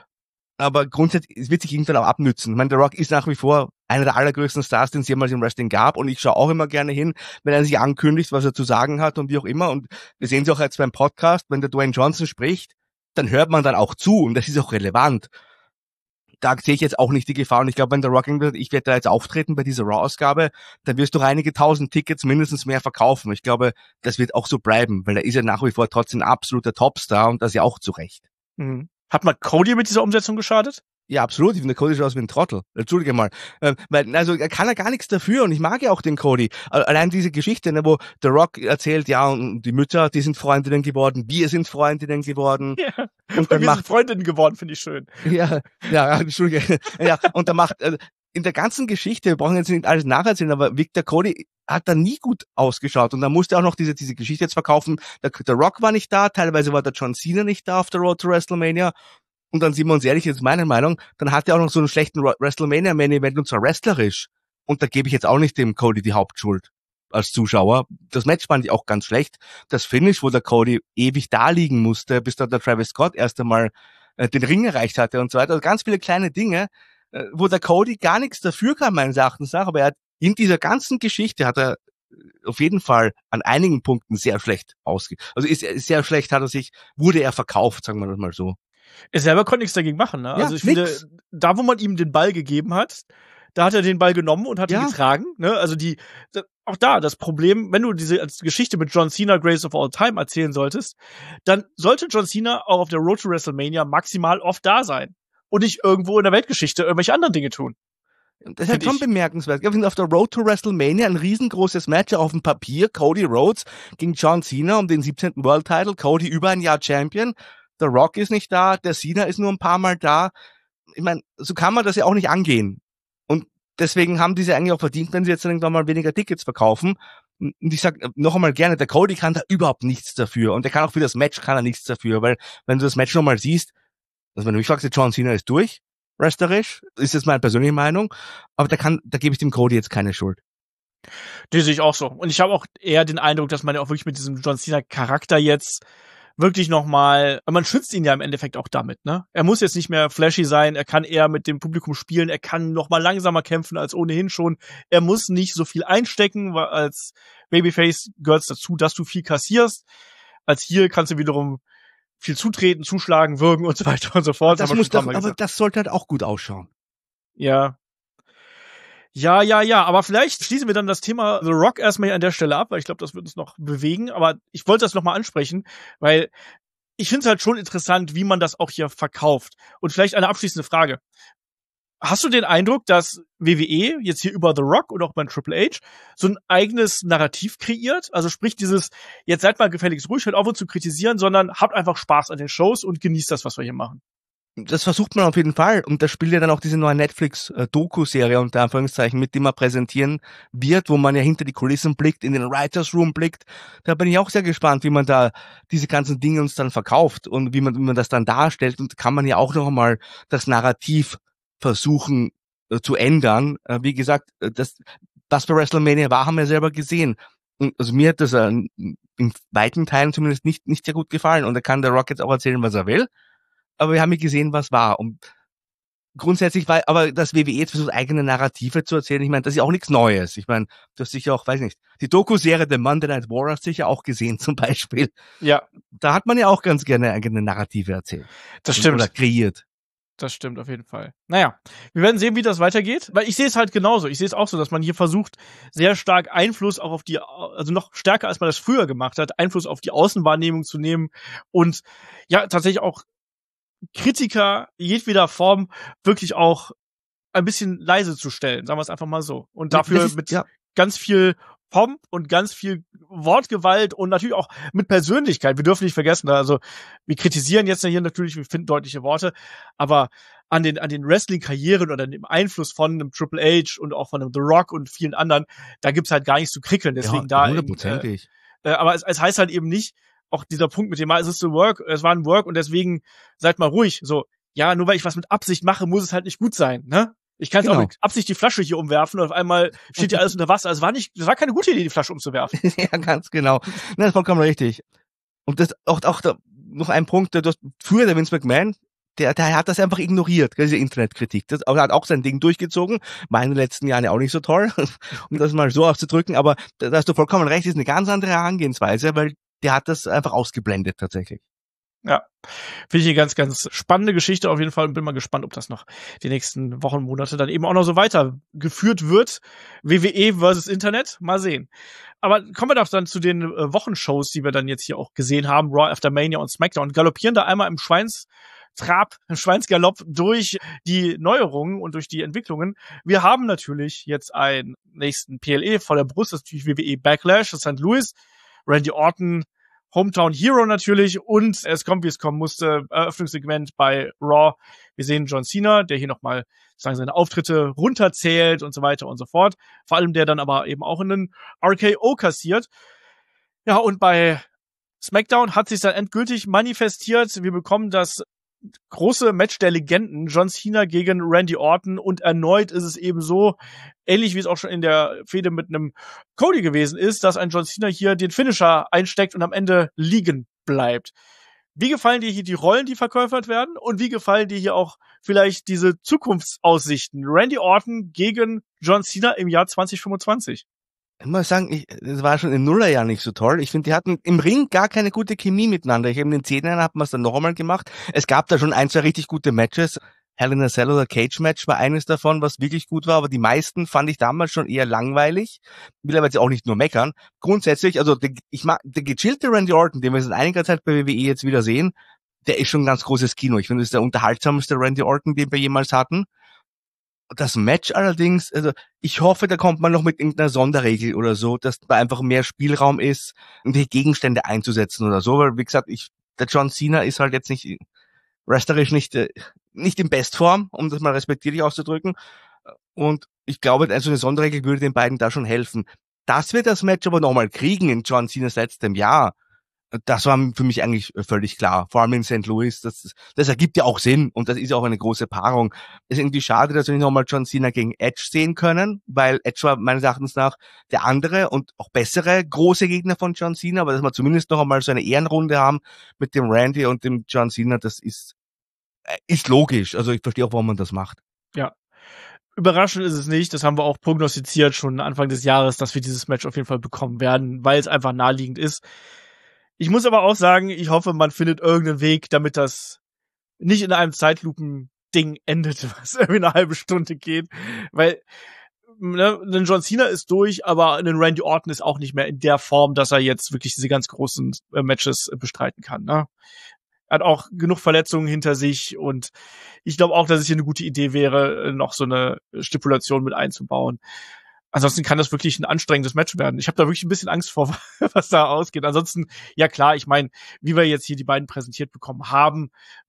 Aber grundsätzlich, es wird sich irgendwann auch abnützen. Ich meine, The Rock ist nach wie vor einer der allergrößten Stars, den es jemals im Wrestling gab. Und ich schaue auch immer gerne hin, wenn er sich ankündigt, was er zu sagen hat und wie auch immer. Und wir sehen es auch jetzt beim Podcast, wenn der Dwayne Johnson spricht, dann hört man dann auch zu. Und das ist auch relevant. da sehe ich jetzt auch nicht die Gefahr. Und ich glaube, wenn der Rock sagt, ich werde da jetzt auftreten bei dieser Raw-Ausgabe, dann wirst du einige tausend Tickets mindestens mehr verkaufen. Ich glaube, das wird auch so bleiben, weil er ist ja nach wie vor trotzdem ein absoluter Topstar und das ja auch zu Recht. Mhm. Hat man Cody mit dieser Umsetzung geschadet? Ja, absolut. Ich finde, der Cody schaut aus wie ein Trottel. Entschuldige mal. Weil, also, er kann ja gar nichts dafür und ich mag ja auch den Cody. Allein diese Geschichte, ne, wo der Rock erzählt, ja, und die Mütter, die sind Freundinnen geworden, wir sind Freundinnen geworden. Ja. Und dann wir sind Freundinnen geworden, finde ich schön. Ja, Entschuldige. Ja, und da macht, in der ganzen Geschichte, wir brauchen jetzt nicht alles nacherzählen, aber Victor Cody hat da nie gut ausgeschaut und da musste auch noch diese Geschichte jetzt verkaufen. Der Rock war nicht da, teilweise war der John Cena nicht da auf der Road to WrestleMania. Und dann sind wir uns ehrlich, jetzt meine Meinung, dann hat er auch noch so einen schlechten WrestleMania-Main-Event und zwar wrestlerisch. Und da gebe ich jetzt auch nicht dem Cody die Hauptschuld als Zuschauer. Das Match fand ich auch ganz schlecht. Das Finish, wo der Cody ewig da liegen musste, bis dann der Travis Scott erst einmal den Ring erreicht hatte und so weiter. Also ganz viele kleine Dinge, wo der Cody gar nichts dafür kann, meines Erachtens nach. Aber er hat in dieser ganzen Geschichte hat er auf jeden Fall an einigen Punkten sehr schlecht sehr schlecht wurde er verkauft, sagen wir das mal so. Er selber konnte nichts dagegen machen, ne? Ja, also ich finde, da wo man ihm den Ball gegeben hat, da hat er den Ball genommen und hat ihn getragen, ne? Also auch da, das Problem, wenn du diese Geschichte mit John Cena, Greatest of All Time erzählen solltest, dann sollte John Cena auch auf der Road to WrestleMania maximal oft da sein und nicht irgendwo in der Weltgeschichte irgendwelche anderen Dinge tun. Das ist halt schon bemerkenswert. Ich finde auf der Road to WrestleMania ein riesengroßes Match auf dem Papier. Cody Rhodes gegen John Cena um den 17. World Title. Cody über ein Jahr Champion. Der Rock ist nicht da. Der Cena ist nur ein paar Mal da. Ich meine, so kann man das ja auch nicht angehen. Und deswegen haben diese eigentlich auch verdient, wenn sie jetzt irgendwann mal weniger Tickets verkaufen. Und ich sag noch einmal gerne, der Cody kann da überhaupt nichts dafür. Und der kann auch für das Match kann er nichts dafür. Weil wenn du das Match nochmal siehst, also wenn du mich fragst, John Cena ist durch. Wrestlerisch, ist jetzt meine persönliche Meinung, aber da gebe ich dem Cody jetzt keine Schuld. Die sehe ich auch so. Und ich habe auch eher den Eindruck, dass man ja auch wirklich mit diesem John Cena Charakter jetzt wirklich nochmal, man schützt ihn ja im Endeffekt auch damit, ne? Er muss jetzt nicht mehr flashy sein, er kann eher mit dem Publikum spielen, er kann nochmal langsamer kämpfen als ohnehin schon. Er muss nicht so viel einstecken, weil als Babyface gehört dazu, dass du viel kassierst. Als Heel kannst du wiederum viel zutreten, zuschlagen, würgen und so weiter und so fort. Aber das sollte halt auch gut ausschauen. Ja. Aber vielleicht schließen wir dann das Thema The Rock erstmal hier an der Stelle ab, weil ich glaube, das wird uns noch bewegen. Aber ich wollte das nochmal ansprechen, weil ich finde es halt schon interessant, wie man das auch hier verkauft. Und vielleicht eine abschließende Frage. Hast du den Eindruck, dass WWE jetzt hier über The Rock und auch beim Triple H so ein eigenes Narrativ kreiert? Also sprich jetzt seid mal gefälligst ruhig, hört auf uns zu kritisieren, sondern habt einfach Spaß an den Shows und genießt das, was wir hier machen. Das versucht man auf jeden Fall. Und da spielt ja dann auch diese neue Netflix-Doku-Serie unter Anführungszeichen mit, die man präsentieren wird, wo man ja hinter die Kulissen blickt, in den Writers Room blickt. Da bin ich auch sehr gespannt, wie man da diese ganzen Dinge uns dann verkauft und wie man das dann darstellt. Und kann man ja auch noch einmal das Narrativ versuchen zu ändern. Wie gesagt, was bei WrestleMania war, haben wir selber gesehen. Und also mir hat das in weiten Teilen zumindest nicht sehr gut gefallen. Und da kann der Rock jetzt auch erzählen, was er will. Aber wir haben ja gesehen, was war. Und grundsätzlich war, aber das WWE jetzt versucht, eigene Narrative zu erzählen. Ich meine, das ist ja auch nichts Neues. Ich meine, du hast sicher auch, weiß nicht, die Doku-Serie The Monday Night War hast du sicher auch gesehen, zum Beispiel. Ja. Da hat man ja auch ganz gerne eigene Narrative erzählt. Das stimmt. Oder kreiert. Das stimmt auf jeden Fall. Naja, wir werden sehen, wie das weitergeht, weil ich sehe es halt genauso. Ich sehe es auch so, dass man hier versucht, sehr stark Einfluss auch also noch stärker, als man das früher gemacht hat, Einfluss auf die Außenwahrnehmung zu nehmen und ja, tatsächlich auch Kritiker jedweder Form wirklich auch ein bisschen leise zu stellen, sagen wir es einfach mal so. Und dafür ganz viel Pomp und ganz viel Wortgewalt und natürlich auch mit Persönlichkeit. Wir dürfen nicht vergessen, also wir kritisieren jetzt hier natürlich, wir finden deutliche Worte, aber an den Wrestling-Karrieren oder dem Einfluss von einem Triple H und auch von einem The Rock und vielen anderen, da gibt's halt gar nichts zu krickeln. Deswegen ja, 100%. Aber es heißt halt eben nicht, auch dieser Punkt mit dem, es war ein Work und deswegen seid mal ruhig. So, ja, nur weil ich was mit Absicht mache, muss es halt nicht gut sein, ne? Ich kann auch mit Absicht die Flasche hier umwerfen und auf einmal steht hier alles unter Wasser. Es war keine gute Idee, die Flasche umzuwerfen. Ja, ganz genau. Das ist vollkommen richtig. Und das auch da, noch ein Punkt, früher der Vince McMahon, der hat das einfach ignoriert, diese Internetkritik. Das hat auch sein Ding durchgezogen. War in den letzten Jahren ja auch nicht so toll, um das mal so auszudrücken. Aber da hast du vollkommen recht, ist eine ganz andere Herangehensweise, weil der hat das einfach ausgeblendet tatsächlich. Ja, finde ich eine ganz, ganz spannende Geschichte auf jeden Fall und bin mal gespannt, ob das noch die nächsten Wochen, Monate dann eben auch noch so weitergeführt wird. WWE versus Internet, mal sehen. Aber kommen wir doch dann zu den Wochenshows, die wir dann jetzt hier auch gesehen haben, Raw After Mania und SmackDown, galoppieren da einmal im Schweinsgalopp durch die Neuerungen und durch die Entwicklungen. Wir haben natürlich jetzt einen nächsten PLE vor der Brust, das ist natürlich WWE Backlash, das ist St. Louis, Randy Orton, Hometown Hero natürlich und es kommt, wie es kommen musste, Eröffnungssegment bei Raw. Wir sehen John Cena, der hier nochmal sozusagen seine Auftritte runterzählt und so weiter und so fort. Vor allem der dann aber eben auch in den RKO kassiert. Ja, und bei SmackDown hat sich dann endgültig manifestiert. Wir bekommen das große Match der Legenden, John Cena gegen Randy Orton und erneut ist es eben so, ähnlich wie es auch schon in der Fehde mit einem Cody gewesen ist, dass ein John Cena hier den Finisher einsteckt und am Ende liegen bleibt. Wie gefallen dir hier die Rollen, die verkäufert werden und wie gefallen dir hier auch vielleicht diese Zukunftsaussichten? Randy Orton gegen John Cena im Jahr 2025. Ich muss sagen, das war schon im Nullerjahr nicht so toll. Ich finde, die hatten im Ring gar keine gute Chemie miteinander. Ich habe in den 10ern hat man es dann noch einmal gemacht. Es gab da schon 2 richtig gute Matches. Hell in a Cell oder Cage Match war eines davon, was wirklich gut war, aber die meisten fand ich damals schon eher langweilig. Will aber jetzt auch nicht nur meckern. Grundsätzlich, also der gechillte Randy Orton, den wir seit einiger Zeit bei WWE jetzt wieder sehen, der ist schon ein ganz großes Kino. Ich finde, das ist der unterhaltsamste Randy Orton, den wir jemals hatten. Das Match allerdings, also ich hoffe, da kommt man noch mit irgendeiner Sonderregel oder so, dass da einfach mehr Spielraum ist, die Gegenstände einzusetzen oder so, weil wie gesagt, der John Cena ist halt jetzt nicht wrestlerisch nicht in Bestform, um das mal respektierlich auszudrücken, und ich glaube, so eine Sonderregel würde den beiden da schon helfen. Dass wir das Match aber nochmal kriegen in John Cenas letztem Jahr, das war für mich eigentlich völlig klar. Vor allem in St. Louis. Das ergibt ja auch Sinn. Und das ist ja auch eine große Paarung. Es ist irgendwie schade, dass wir nicht nochmal John Cena gegen Edge sehen können, weil Edge war meines Erachtens nach der andere und auch bessere große Gegner von John Cena. Aber dass wir zumindest noch einmal so eine Ehrenrunde haben mit dem Randy und dem John Cena, das ist logisch. Also ich verstehe auch, warum man das macht. Ja. Überraschend ist es nicht. Das haben wir auch prognostiziert schon Anfang des Jahres, dass wir dieses Match auf jeden Fall bekommen werden, weil es einfach naheliegend ist. Ich muss aber auch sagen, ich hoffe, man findet irgendeinen Weg, damit das nicht in einem Zeitlupen-Ding endet, was irgendwie eine halbe Stunde geht. Weil ein John Cena ist durch, aber ein Randy Orton ist auch nicht mehr in der Form, dass er jetzt wirklich diese ganz großen Matches bestreiten kann. Ne? Er hat auch genug Verletzungen hinter sich und ich glaube auch, dass es hier eine gute Idee wäre, noch so eine Stipulation mit einzubauen. Ansonsten kann das wirklich ein anstrengendes Match werden. Ich habe da wirklich ein bisschen Angst vor, was da ausgeht. Ansonsten, ja klar, ich meine, wie wir jetzt hier die beiden präsentiert bekommen haben,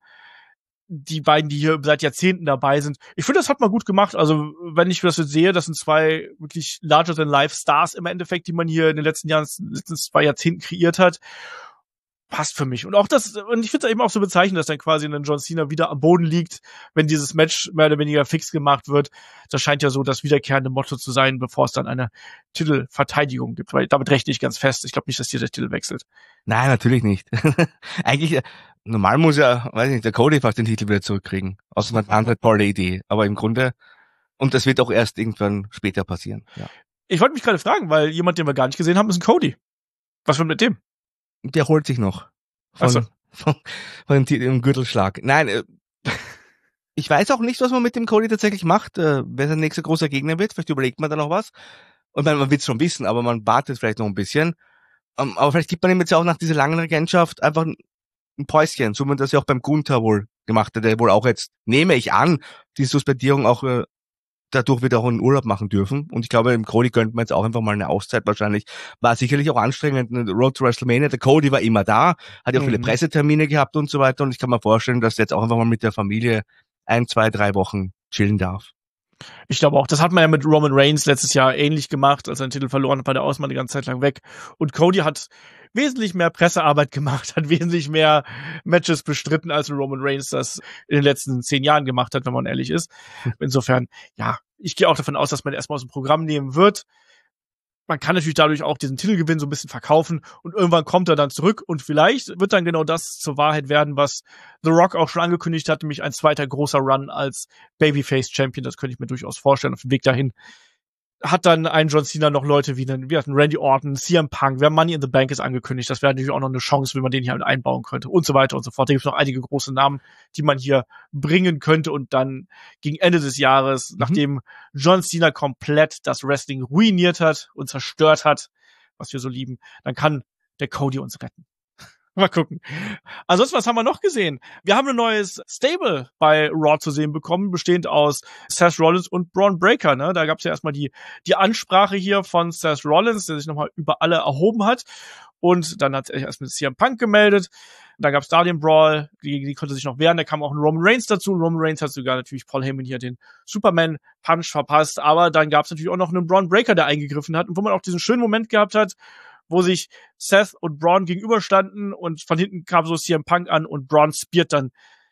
die beiden, die hier seit Jahrzehnten dabei sind. Ich finde, das hat man gut gemacht. Also, wenn ich das jetzt sehe, das sind 2 wirklich larger-than-life-Stars im Endeffekt, die man hier in den letzten 2 Jahrzehnten kreiert hat. Passt für mich. Und auch und ich finde es eben auch so bezeichnend, dass dann quasi ein John Cena wieder am Boden liegt, wenn dieses Match mehr oder weniger fix gemacht wird. Das scheint ja so das wiederkehrende Motto zu sein, bevor es dann eine Titelverteidigung gibt, weil damit rechne ich ganz fest. Ich glaube nicht, dass hier der Titel wechselt. Nein, natürlich nicht. Eigentlich, normal muss ja, weiß ich nicht, der Cody fast den Titel wieder zurückkriegen. Außer man hat eine andere tolle Idee. Aber im Grunde, und das wird auch erst irgendwann später passieren. Ja. Ich wollte mich gerade fragen, weil jemand, den wir gar nicht gesehen haben, ist ein Cody. Was wird mit dem? Der holt sich noch von dem Gürtelschlag. Nein, ich weiß auch nicht, was man mit dem Cody tatsächlich macht, wer sein nächster großer Gegner wird. Vielleicht überlegt man da noch was. Und man wird es schon wissen, aber man wartet vielleicht noch ein bisschen. Aber vielleicht gibt man ihm jetzt ja auch nach dieser langen Regentschaft einfach ein Päuschen, so wie man das ja auch beim Gunther wohl gemacht hat, der wohl auch jetzt, nehme ich an, die Suspendierung auch dadurch wird er auch einen Urlaub machen dürfen. Und ich glaube, im Cody gönnt man jetzt auch einfach mal eine Auszeit wahrscheinlich. War sicherlich auch anstrengend. Road to WrestleMania, der Cody war immer da, hat ja auch viele Pressetermine gehabt und so weiter. Und ich kann mir vorstellen, dass er jetzt auch einfach mal mit der Familie 1, 2, 3 Wochen chillen darf. Ich glaube auch, das hat man ja mit Roman Reigns letztes Jahr ähnlich gemacht, als er den Titel verloren hat, war der Ausmann die ganze Zeit lang weg. Und Cody hat wesentlich mehr Pressearbeit gemacht, hat wesentlich mehr Matches bestritten, als Roman Reigns das in den letzten 10 Jahren gemacht hat, wenn man ehrlich ist. Insofern, ja, ich gehe auch davon aus, dass man erstmal aus dem Programm nehmen wird. Man kann natürlich dadurch auch diesen Titelgewinn so ein bisschen verkaufen und irgendwann kommt er dann zurück und vielleicht wird dann genau das zur Wahrheit werden, was The Rock auch schon angekündigt hat, nämlich ein zweiter großer Run als Babyface Champion. Das könnte ich mir durchaus vorstellen auf dem Weg dahin. hat dann ein John Cena noch Leute wie einen Randy Orton, CM Punk, wer Money in the Bank ist angekündigt. Das wäre natürlich auch noch eine Chance, wie man den hier einbauen könnte und so weiter und so fort. Da gibt es noch einige große Namen, die man hier bringen könnte und dann gegen Ende des Jahres, nachdem John Cena komplett das Wrestling ruiniert hat und zerstört hat, was wir so lieben, dann kann der Cody uns retten. Mal gucken. Ansonsten, was haben wir noch gesehen? Wir haben ein neues Stable bei Raw zu sehen bekommen, bestehend aus Seth Rollins und Braun Breaker. Ne? Da gab es ja erstmal die Ansprache hier von Seth Rollins, der sich nochmal über alle erhoben hat. Und dann hat er erst mit CM Punk gemeldet. Dann gab es da den Brawl, die konnte sich noch wehren. Da kam auch ein Roman Reigns dazu. Roman Reigns hat sogar natürlich Paul Heyman hier den Superman-Punch verpasst. Aber dann gab es natürlich auch noch einen Braun Breaker, der eingegriffen hat und wo man auch diesen schönen Moment gehabt hat, wo sich Seth und Braun gegenüberstanden und von hinten kam so CM Punk an und Braun speart dann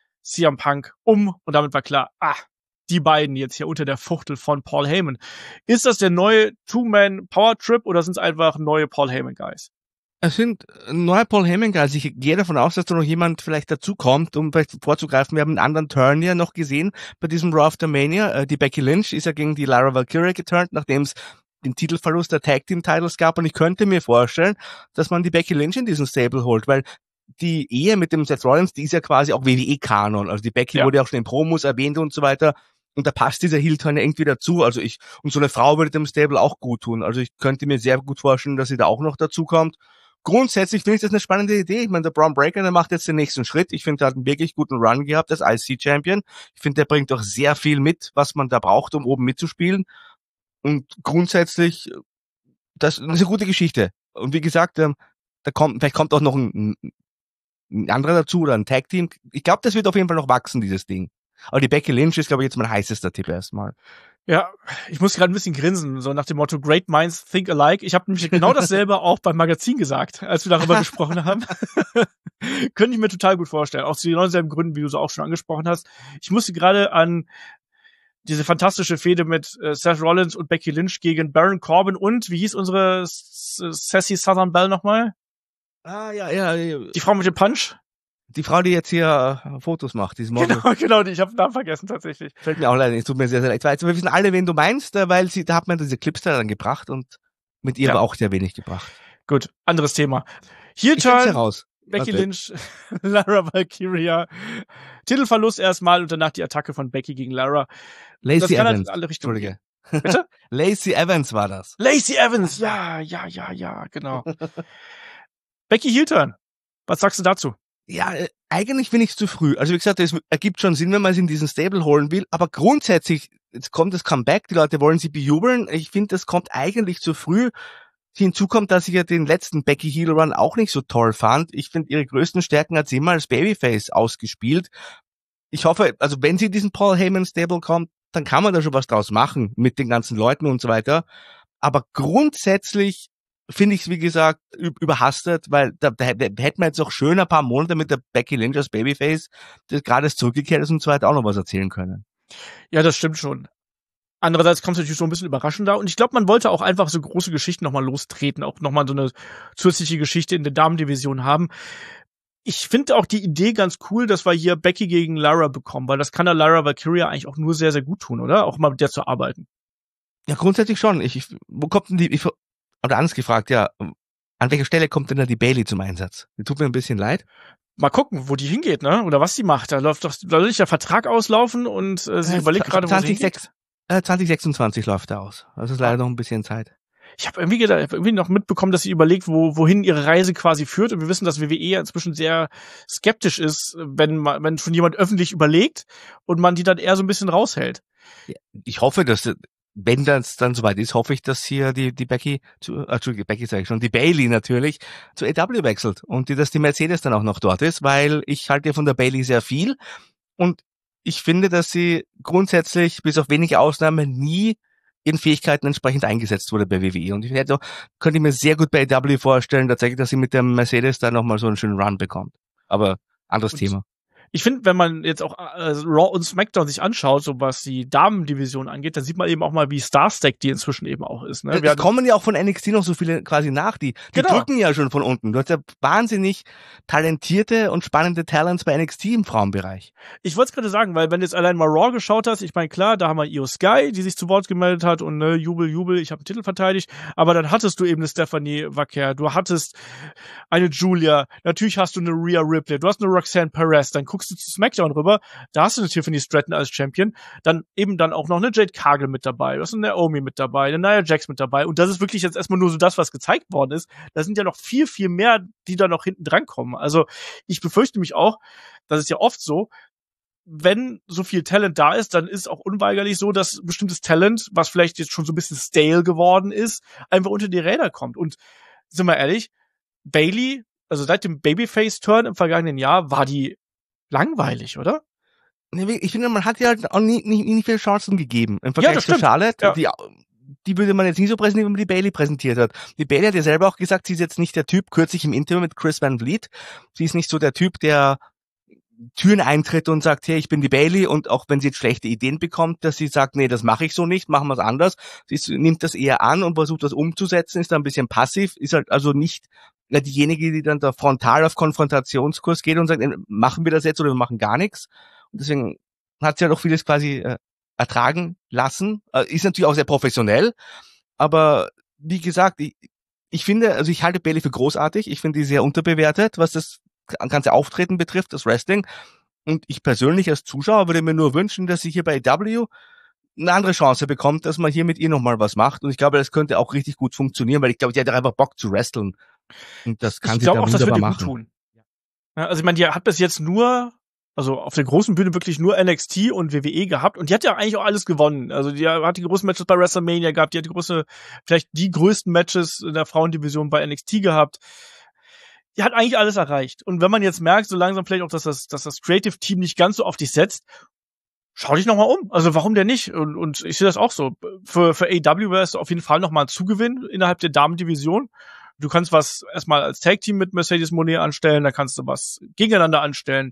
CM Punk um und damit war klar, die beiden jetzt hier unter der Fuchtel von Paul Heyman. Ist das der neue Two-Man-Power-Trip oder sind es einfach neue Paul Heyman-Guys? Es sind neue Paul Heyman-Guys. Ich gehe davon aus, dass da noch jemand vielleicht dazukommt, um vielleicht vorzugreifen. Wir haben einen anderen Turn ja noch gesehen bei diesem Raw After Mania. Die Becky Lynch ist ja gegen die Lara Valkyria geturnt, nachdem es den Titelverlust der Tag Team Titles gab und ich könnte mir vorstellen, dass man die Becky Lynch in diesen Stable holt, weil die Ehe mit dem Seth Rollins, die ist ja quasi auch WWE-Kanon, also die Becky wurde ja auch schon in Promos erwähnt und so weiter und da passt dieser Heel-Turn irgendwie dazu, also und so eine Frau würde dem Stable auch gut tun, also ich könnte mir sehr gut vorstellen, dass sie da auch noch dazu kommt. Grundsätzlich finde ich das eine spannende Idee. Ich meine, der Braun Breaker, der macht jetzt den nächsten Schritt. Ich finde, er hat einen wirklich guten Run gehabt als IC-Champion. Ich finde, der bringt auch sehr viel mit, was man da braucht, um oben mitzuspielen. Und grundsätzlich, das ist eine gute Geschichte. Und wie gesagt, vielleicht kommt auch noch ein anderer dazu oder ein Tag-Team. Ich glaube, das wird auf jeden Fall noch wachsen, dieses Ding. Aber die Becky Lynch ist, glaube ich, jetzt mein heißester Tipp erstmal. Ja, ich muss gerade ein bisschen grinsen, so nach dem Motto Great Minds Think Alike. Ich habe nämlich genau dasselbe auch beim Magazin gesagt, als wir darüber gesprochen haben. Könnte ich mir total gut vorstellen. Aus genau denselben Gründen, wie du so auch schon angesprochen hast. Ich musste gerade an diese fantastische Fehde mit Seth Rollins und Becky Lynch gegen Baron Corbin und, wie hieß unsere Sassy Southern Belle nochmal? Ja. Die Frau mit dem Punch? Die Frau, die jetzt hier Fotos macht, dieses Model. Genau, ich habe den Namen vergessen tatsächlich. Fällt mir auch leider nicht, tut mir sehr, sehr leid. Wir wissen alle, wen du meinst, weil da hat man diese Clips da dann gebracht und mit ihr war auch sehr wenig gebracht. Gut, anderes Thema. Hier heraus. Becky Lynch, Lara Valkyria. Titelverlust erstmal und danach die Attacke von Becky gegen Lara. Lacey Evans. In alle Richtungen. Entschuldige. Bitte? Lacey Evans war das. Lacey Evans, ja, genau. Becky Heel-Turn. Was sagst du dazu? Ja, eigentlich finde ich es zu früh. Also wie gesagt, es ergibt schon Sinn, wenn man sie in diesen Stable holen will, aber grundsätzlich, jetzt kommt das Comeback, die Leute wollen sie bejubeln. Ich finde, das kommt eigentlich zu früh. Hinzu kommt, dass ich ja den letzten Becky Heel Run auch nicht so toll fand. Ich finde, ihre größten Stärken hat sie immer als Babyface ausgespielt. Ich hoffe, also wenn sie in diesen Paul Heyman Stable kommt, dann kann man da schon was draus machen mit den ganzen Leuten und so weiter. Aber grundsätzlich finde ich es, wie gesagt, überhastet, weil da hätte man jetzt auch schön ein paar Monate mit der Becky Lynch als Babyface, das gerade zurückgekehrt ist und so weiter, auch noch was erzählen können. Ja, das stimmt schon. Andererseits kommt es natürlich so ein bisschen überraschender und ich glaube, man wollte auch einfach so große Geschichten nochmal lostreten, auch nochmal so eine zusätzliche Geschichte in der Damendivision haben. Ich finde auch die Idee ganz cool, dass wir hier Becky gegen Lara bekommen, weil das kann der Lara Valkyria eigentlich auch nur sehr, sehr gut tun, oder? Auch mal mit der zu arbeiten. Ja, grundsätzlich schon. Wo kommt denn oder anders gefragt, ja, an welcher Stelle kommt denn da die Bayley zum Einsatz? Die tut mir ein bisschen leid. Mal gucken, wo die hingeht, ne? Oder was die macht. Da soll nicht der Vertrag auslaufen und sie überlegt gerade, wo sie hingeht. 2026 läuft er aus. Das ist leider noch ein bisschen Zeit. Ich habe irgendwie noch mitbekommen, dass sie überlegt, wohin ihre Reise quasi führt. Und wir wissen, dass WWE ja inzwischen sehr skeptisch ist, wenn schon jemand öffentlich überlegt und man die dann eher so ein bisschen raushält. Ja, ich hoffe, dass, wenn das dann soweit ist, hoffe ich, dass hier die Becky, Becky sage ich schon, die Bayley natürlich zu AEW wechselt und dass die Mercedes dann auch noch dort ist, weil ich halte von der Bayley sehr viel und ich finde, dass sie grundsätzlich, bis auf wenige Ausnahmen, nie ihren Fähigkeiten entsprechend eingesetzt wurde bei WWE. Und könnte ich mir sehr gut bei AEW vorstellen, tatsächlich, dass sie mit der Mercedes da nochmal so einen schönen Run bekommt. Aber anderes Thema. Ich finde, wenn man jetzt auch Raw und SmackDown sich anschaut, so was die Damendivision angeht, dann sieht man eben auch mal, wie Starstack die inzwischen eben auch ist. Ne? Es kommen ja auch von NXT noch so viele quasi nach, die drücken ja schon von unten. Du hast ja wahnsinnig talentierte und spannende Talents bei NXT im Frauenbereich. Ich wollte es gerade sagen, weil wenn du jetzt allein mal Raw geschaut hast, ich meine, klar, da haben wir Io Sky, die sich zu Wort gemeldet hat und ne, Jubel, Jubel, ich habe den Titel verteidigt, aber dann hattest du eben eine Stephanie Vaquer, du hattest eine Julia, natürlich hast du eine Rhea Ripley, du hast eine Roxanne Perez, dann guckst du zu SmackDown rüber, da hast du eine Tiffany Stratton als Champion, dann eben dann auch noch eine Jade Cargill mit dabei, du hast eine Naomi mit dabei, eine Nia Jax mit dabei und das ist wirklich jetzt erstmal nur so das, was gezeigt worden ist. Da sind ja noch viel, viel mehr, die da noch hinten dran kommen. Also ich befürchte mich auch, das ist ja oft so, wenn so viel Talent da ist, dann ist auch unweigerlich so, dass bestimmtes Talent, was vielleicht jetzt schon so ein bisschen stale geworden ist, einfach unter die Räder kommt. Und sind wir ehrlich, Bayley, also seit dem Babyface-Turn im vergangenen Jahr, war die langweilig, oder? Ich finde, man hat ja halt auch nie viele Chancen gegeben. Im Vergleich zu Charlotte, die würde man jetzt nie so präsentieren, wie man die Bayley präsentiert hat. Die Bayley hat ja selber auch gesagt, sie ist jetzt nicht der Typ, kürzlich im Interview mit Chris Van Vliet, sie ist nicht so der Typ, der Türen eintritt und sagt, hey, ich bin die Bayley, und auch wenn sie jetzt schlechte Ideen bekommt, dass sie sagt, nee, das mache ich so nicht, machen wir es anders. Sie nimmt das eher an und versucht das umzusetzen, ist da ein bisschen passiv, ist halt also nicht diejenige, die dann da frontal auf Konfrontationskurs geht und sagt, machen wir das jetzt oder wir machen gar nichts. Und deswegen hat sie ja doch vieles quasi ertragen lassen. Ist natürlich auch sehr professionell, aber wie gesagt, ich finde, also ich halte Bayley für großartig, ich finde die sehr unterbewertet, was das ganze Auftreten betrifft, das Wrestling. Und ich persönlich als Zuschauer würde mir nur wünschen, dass sie hier bei AEW eine andere Chance bekommt, dass man hier mit ihr nochmal was macht. Und ich glaube, das könnte auch richtig gut funktionieren, weil ich glaube, die hat einfach Bock zu wresteln. Und das kann sie da wunderbar machen. Ich glaube auch, das wird ihr gut tun. Ja, also ich meine, die hat bis jetzt nur, also auf der großen Bühne wirklich nur NXT und WWE gehabt, und die hat ja eigentlich auch alles gewonnen. Also die hat die großen Matches bei WrestleMania gehabt, die hat vielleicht die größten Matches in der Frauendivision bei NXT gehabt. Die hat eigentlich alles erreicht. Und wenn man jetzt merkt, so langsam vielleicht auch, dass das Creative Team nicht ganz so auf dich setzt, schau dich nochmal um. Also warum denn nicht? Und ich sehe das auch so. Für AEW wäre es auf jeden Fall nochmal ein Zugewinn innerhalb der Damendivision. Du kannst was erstmal als Tag-Team mit Mercedes Moné anstellen, da kannst du was gegeneinander anstellen.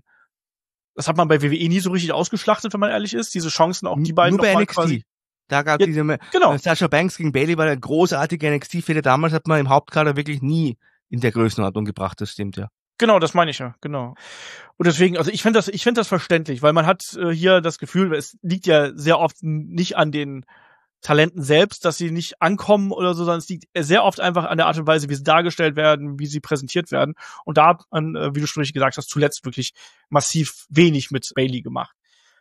Das hat man bei WWE nie so richtig ausgeschlachtet, wenn man ehrlich ist. Diese Chancen auch die beiden nochmal quasi. Da gab Sasha Banks gegen Bayley war eine großartige NXT-Fehde. Damals hat man im Hauptkader wirklich nie in der Größenordnung gebracht, das stimmt ja. Genau, das meine ich ja, genau. Und deswegen, also ich finde das verständlich, weil man hat hier das Gefühl, es liegt ja sehr oft nicht an den Talenten selbst, dass sie nicht ankommen oder so, sondern es liegt sehr oft einfach an der Art und Weise, wie sie dargestellt werden, wie sie präsentiert werden. Und da hat man, wie du schon richtig gesagt hast, zuletzt wirklich massiv wenig mit Bayley gemacht.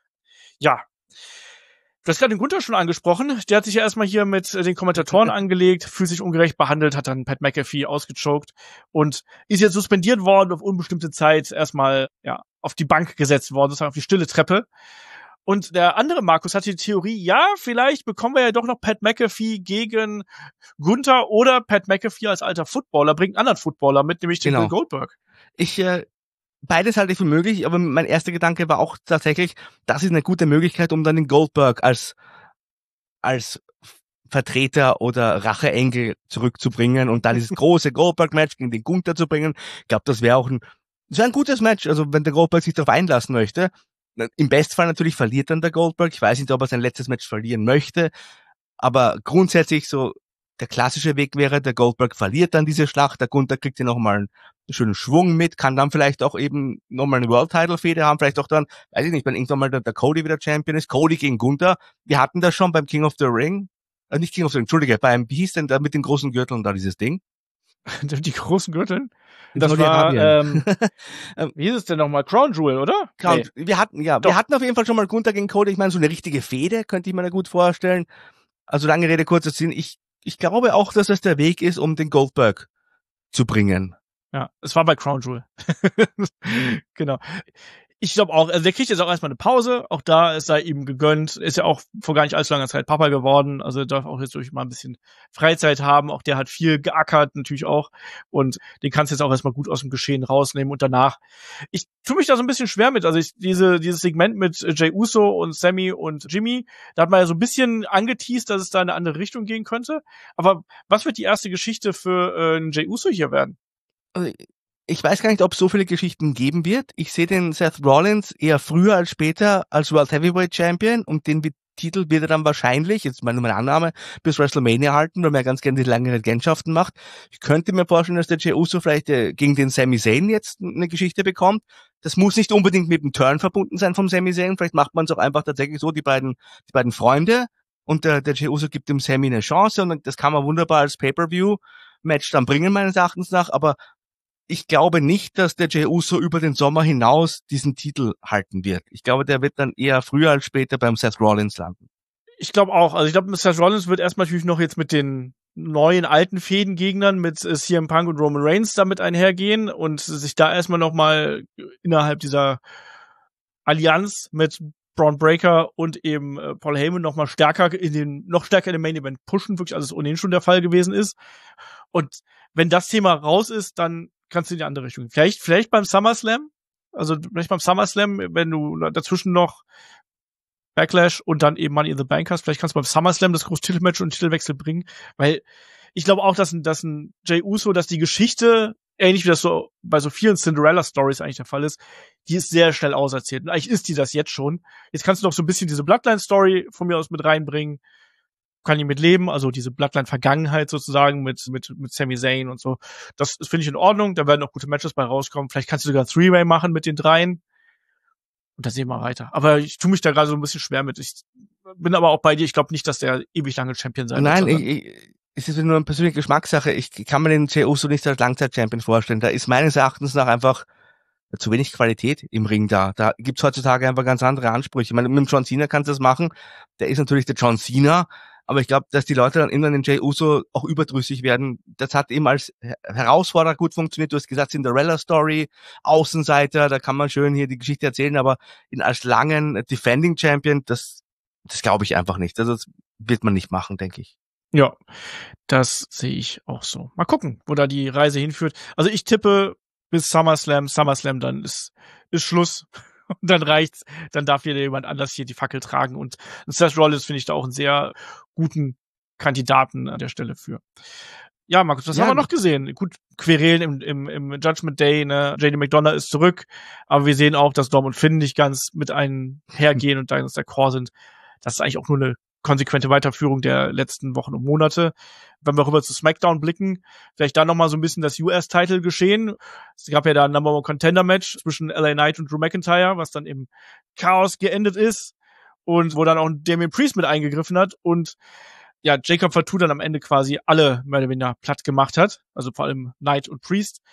Ja. Du hast gerade den Gunther schon angesprochen. Der hat sich ja erstmal hier mit den Kommentatoren angelegt, fühlt sich ungerecht behandelt, hat dann Pat McAfee ausgechoked und ist jetzt suspendiert worden auf unbestimmte Zeit, erstmal auf die Bank gesetzt worden, sozusagen auf die stille Treppe. Und der andere Markus hatte die Theorie, ja, vielleicht bekommen wir ja doch noch Pat McAfee gegen Gunther oder Pat McAfee als alter Footballer bringt einen anderen Footballer mit, nämlich den Bill Goldberg. Beides halte ich für möglich, aber mein erster Gedanke war auch tatsächlich, das ist eine gute Möglichkeit, um dann den Goldberg als Vertreter oder Racheengel zurückzubringen und dann dieses große Goldberg-Match gegen den Gunther zu bringen. Ich glaube, das wäre ein gutes Match, also wenn der Goldberg sich darauf einlassen möchte. Im Bestfall natürlich verliert dann der Goldberg. Ich weiß nicht, ob er sein letztes Match verlieren möchte, aber grundsätzlich so der klassische Weg wäre, der Goldberg verliert dann diese Schlacht, der Gunther kriegt ja nochmal einen schönen Schwung mit, kann dann vielleicht auch eben nochmal eine World-Title-Fehde haben, vielleicht auch dann, weiß ich nicht, wenn irgendwann mal der Cody wieder Champion ist, Cody gegen Gunther. Wir hatten das schon beim King of the Ring, nicht King of the Ring, Entschuldige, wie hieß denn da mit den großen Gürteln da dieses Ding? Die großen Gürteln? Das war, wie hieß es denn nochmal? Crown Jewel, oder? Nee. Wir hatten auf jeden Fall schon mal Gunther gegen Cody. Ich meine, so eine richtige Fehde könnte ich mir da gut vorstellen. Also lange Rede, kurzer Sinn. Ich glaube auch, dass das der Weg ist, um den Goldberg zu bringen. Ja, es war bei Crown Jewel. Genau. Ich glaube auch, also der kriegt jetzt auch erstmal eine Pause. Auch da ist er ihm gegönnt. Ist ja auch vor gar nicht allzu langer Zeit Papa geworden. Also er darf auch jetzt durch mal ein bisschen Freizeit haben. Auch der hat viel geackert natürlich auch. Und den kannst du jetzt auch erstmal gut aus dem Geschehen rausnehmen. Und danach, ich tue mich da so ein bisschen schwer mit. Also dieses Segment mit Jey Uso und Sammy und Jimmy, da hat man ja so ein bisschen angeteased, dass es da in eine andere Richtung gehen könnte. Aber was wird die erste Geschichte für Jey Uso hier werden? Ich weiß gar nicht, ob es so viele Geschichten geben wird. Ich sehe den Seth Rollins eher früher als später als World Heavyweight Champion und den Titel wird er dann wahrscheinlich, jetzt meine Annahme, bis WrestleMania halten, weil er ganz gerne die langen Regentschaften macht. Ich könnte mir vorstellen, dass der Jey Uso vielleicht gegen den Sami Zayn jetzt eine Geschichte bekommt. Das muss nicht unbedingt mit dem Turn verbunden sein vom Sami Zayn. Vielleicht macht man es auch einfach tatsächlich so, die beiden Freunde und der Jey Uso gibt dem Sami eine Chance und das kann man wunderbar als Pay-Per-View-Match dann bringen, meines Erachtens nach, aber ich glaube nicht, dass der Jey Uso über den Sommer hinaus diesen Titel halten wird. Ich glaube, der wird dann eher früher als später beim Seth Rollins landen. Ich glaube auch. Also ich glaube, Seth Rollins wird erstmal natürlich noch jetzt mit den neuen alten Fädengegnern mit CM Punk und Roman Reigns damit einhergehen und sich da erstmal nochmal innerhalb dieser Allianz mit Braun Breaker und eben Paul Heyman noch stärker in den Main Event pushen, wirklich, als es ohnehin schon der Fall gewesen ist. Und wenn das Thema raus ist, dann kannst du in die andere Richtung. Vielleicht beim SummerSlam, wenn du dazwischen noch Backlash und dann eben Money in the Bank hast, vielleicht kannst du beim SummerSlam das große Titelmatch und Titelwechsel bringen, weil ich glaube auch, dass ein Jey Uso, dass die Geschichte, ähnlich wie das so bei so vielen Cinderella-Stories eigentlich der Fall ist, die ist sehr schnell auserzählt. Und eigentlich ist die das jetzt schon. Jetzt kannst du noch so ein bisschen diese Bloodline-Story von mir aus mit reinbringen, kann ich mit leben, also diese Bloodline-Vergangenheit sozusagen mit Sami Zayn und so. Das finde ich in Ordnung, da werden auch gute Matches bei rauskommen. Vielleicht kannst du sogar ein Three-Way machen mit den dreien. Und da sehen wir weiter. Aber ich tue mich da gerade so ein bisschen schwer mit. Ich bin aber auch bei dir, ich glaube nicht, dass der ewig lange Champion sein wird. Nein, es ist nur eine persönliche Geschmackssache. Ich kann mir den Jey Uso nicht als Langzeit-Champion vorstellen. Da ist meines Erachtens nach einfach zu wenig Qualität im Ring da. Da gibt's heutzutage einfach ganz andere Ansprüche. Ich meine, mit dem John Cena kannst du das machen. Der ist natürlich der John Cena. Aber ich glaube, dass die Leute dann immer den Jey Uso auch überdrüssig werden. Das hat eben als Herausforderer gut funktioniert. Du hast gesagt, Cinderella-Story, Außenseiter, da kann man schön hier die Geschichte erzählen, aber als langen Defending Champion, das glaube ich einfach nicht. Also das wird man nicht machen, denke ich. Ja, das sehe ich auch so. Mal gucken, wo da die Reise hinführt. Also ich tippe bis SummerSlam, dann ist Schluss. Und dann reicht's, dann darf wieder jemand anders hier die Fackel tragen. Und Seth Rollins finde ich da auch einen sehr guten Kandidaten an der Stelle für. Ja, Markus, was haben wir noch gesehen? Gut, Querelen im Judgment Day, ne? JD McDonough ist zurück, aber wir sehen auch, dass Dom und Finn nicht ganz mit einhergehen und da der Core sind. Das ist eigentlich auch nur eine konsequente Weiterführung der letzten Wochen und Monate. Wenn wir rüber zu SmackDown blicken, vielleicht da nochmal so ein bisschen das US-Title geschehen. Es gab ja da ein Number One Contender Match zwischen LA Knight und Drew McIntyre, was dann im Chaos geendet ist und wo dann auch Damian Priest mit eingegriffen hat und ja, Jacob Fatu dann am Ende quasi alle mehr oder weniger platt gemacht hat, also vor allem Knight und Priest.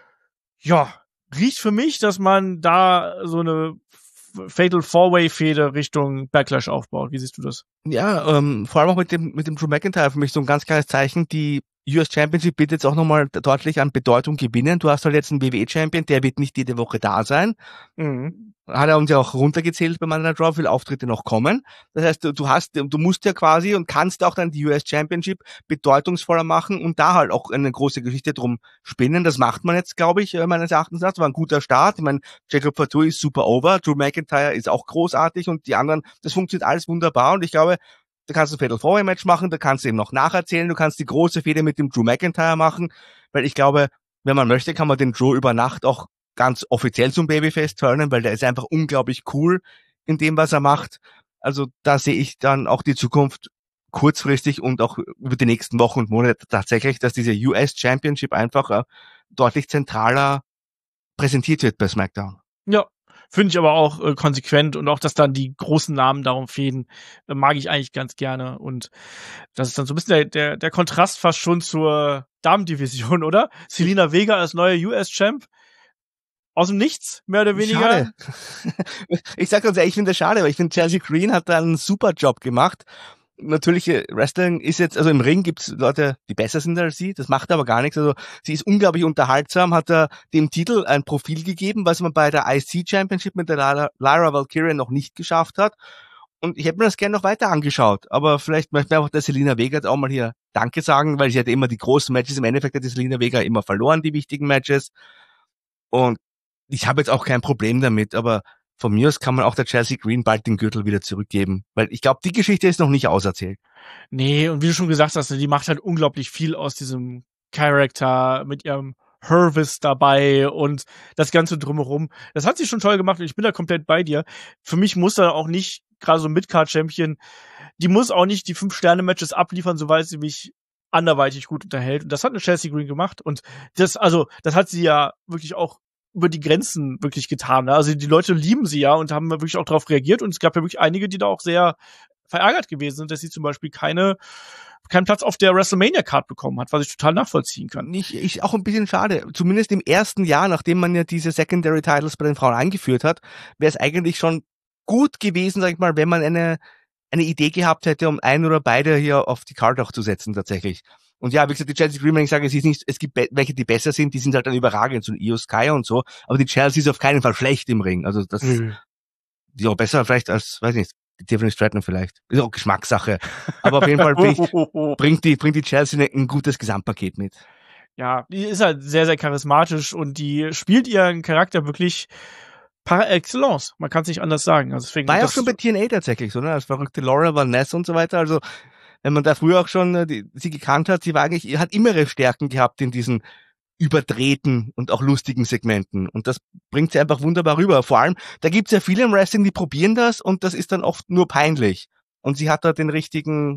Ja, riecht für mich, dass man da so eine Fatal Four-Way-Fehde Richtung Backlash aufbaut. Wie siehst du das? Ja, vor allem auch mit dem Drew McIntyre für mich so ein ganz klares Zeichen. Die US Championship wird jetzt auch nochmal deutlich an Bedeutung gewinnen. Du hast halt jetzt einen WWE-Champion, der wird nicht jede Woche da sein. Mhm. Hat er uns ja auch runtergezählt bei Monday Night Raw, viele Auftritte noch kommen. Das heißt, du musst ja quasi und kannst auch dann die US Championship bedeutungsvoller machen und da halt auch eine große Geschichte drum spinnen. Das macht man jetzt, glaube ich, meines Erachtens nach. Das war ein guter Start. Ich meine, Jacob Fatu ist super over, Drew McIntyre ist auch großartig und die anderen, das funktioniert alles wunderbar und ich glaube, da kannst du ein Fatal Four-Way Match machen, da kannst du eben noch nacherzählen, du kannst die große Fehde mit dem Drew McIntyre machen, weil ich glaube, wenn man möchte, kann man den Drew über Nacht auch ganz offiziell zum Babyface turnen, weil der ist einfach unglaublich cool in dem, was er macht. Also da sehe ich dann auch die Zukunft kurzfristig und auch über die nächsten Wochen und Monate tatsächlich, dass diese US Championship einfach deutlich zentraler präsentiert wird bei SmackDown. Ja, finde ich aber auch konsequent und auch, dass dann die großen Namen darum fäden, mag ich eigentlich ganz gerne und das ist dann so ein bisschen der Kontrast fast schon zur Damendivision, oder? Zelina Vega als neue US-Champ. Aus dem Nichts, mehr oder weniger. Schade. Ich sag ganz ehrlich, ich finde das schade, weil ich finde, Chelsea Green hat da einen super Job gemacht. Natürlich, Wrestling ist jetzt, also im Ring gibt's Leute, die besser sind als sie, das macht aber gar nichts. Also sie ist unglaublich unterhaltsam, hat dem Titel ein Profil gegeben, was man bei der IC Championship mit der Lyra Valkyria noch nicht geschafft hat. Und ich hätte mir das gerne noch weiter angeschaut. Aber vielleicht möchte ich einfach der Zelina Vega auch mal hier Danke sagen, weil sie hatte immer die großen Matches. Im Endeffekt hat die Zelina Vega immer verloren, die wichtigen Matches. Und ich habe jetzt auch kein Problem damit, aber von mir aus kann man auch der Chelsea Green bald den Gürtel wieder zurückgeben. Weil ich glaube, die Geschichte ist noch nicht auserzählt. Nee, und wie du schon gesagt hast, die macht halt unglaublich viel aus diesem Charakter mit ihrem Hervis dabei und das Ganze drumherum. Das hat sie schon toll gemacht und ich bin da komplett bei dir. Für mich muss da auch nicht, gerade so ein Mid-Card-Champion, die muss auch nicht die 5-Sterne-Matches abliefern, soweit sie mich anderweitig gut unterhält. Und das hat eine Chelsea Green gemacht. Und das hat sie ja wirklich auch über die Grenzen wirklich getan. Ne? Also die Leute lieben sie ja und haben wirklich auch darauf reagiert. Und es gab ja wirklich einige, die da auch sehr verärgert gewesen sind, dass sie zum Beispiel keinen Platz auf der WrestleMania-Card bekommen hat, was ich total nachvollziehen kann. Ich auch ein bisschen schade. Zumindest im ersten Jahr, nachdem man ja diese Secondary Titles bei den Frauen eingeführt hat, wäre es eigentlich schon gut gewesen, sag ich mal, wenn man eine Idee gehabt hätte, um ein oder beide hier auf die Card auch zu setzen, tatsächlich. Und ja, wie gesagt, die Chelsea Green, wenn ich sage, es gibt welche, die besser sind, die sind halt dann überragend, so ein Io Sky und so, aber die Chelsea ist auf keinen Fall schlecht im Ring. Also das, ja, besser vielleicht als, weiß nicht, Tiffany Stratton vielleicht. Ist auch Geschmackssache. Aber auf jeden Fall bringt die Chelsea ein gutes Gesamtpaket mit. Ja, die ist halt sehr, sehr charismatisch und die spielt ihren Charakter wirklich par excellence. Man kann es nicht anders sagen. Also deswegen, war ja auch schon bei TNA tatsächlich so, ne? Als verrückte Laura Van Ness und so weiter. Also, wenn man da früher auch schon sie gekannt hat, hat immer ihre Stärken gehabt in diesen überdrehten und auch lustigen Segmenten. Und das bringt sie einfach wunderbar rüber. Vor allem, da gibt's ja viele im Wrestling, die probieren das und das ist dann oft nur peinlich. Und sie hat da den richtigen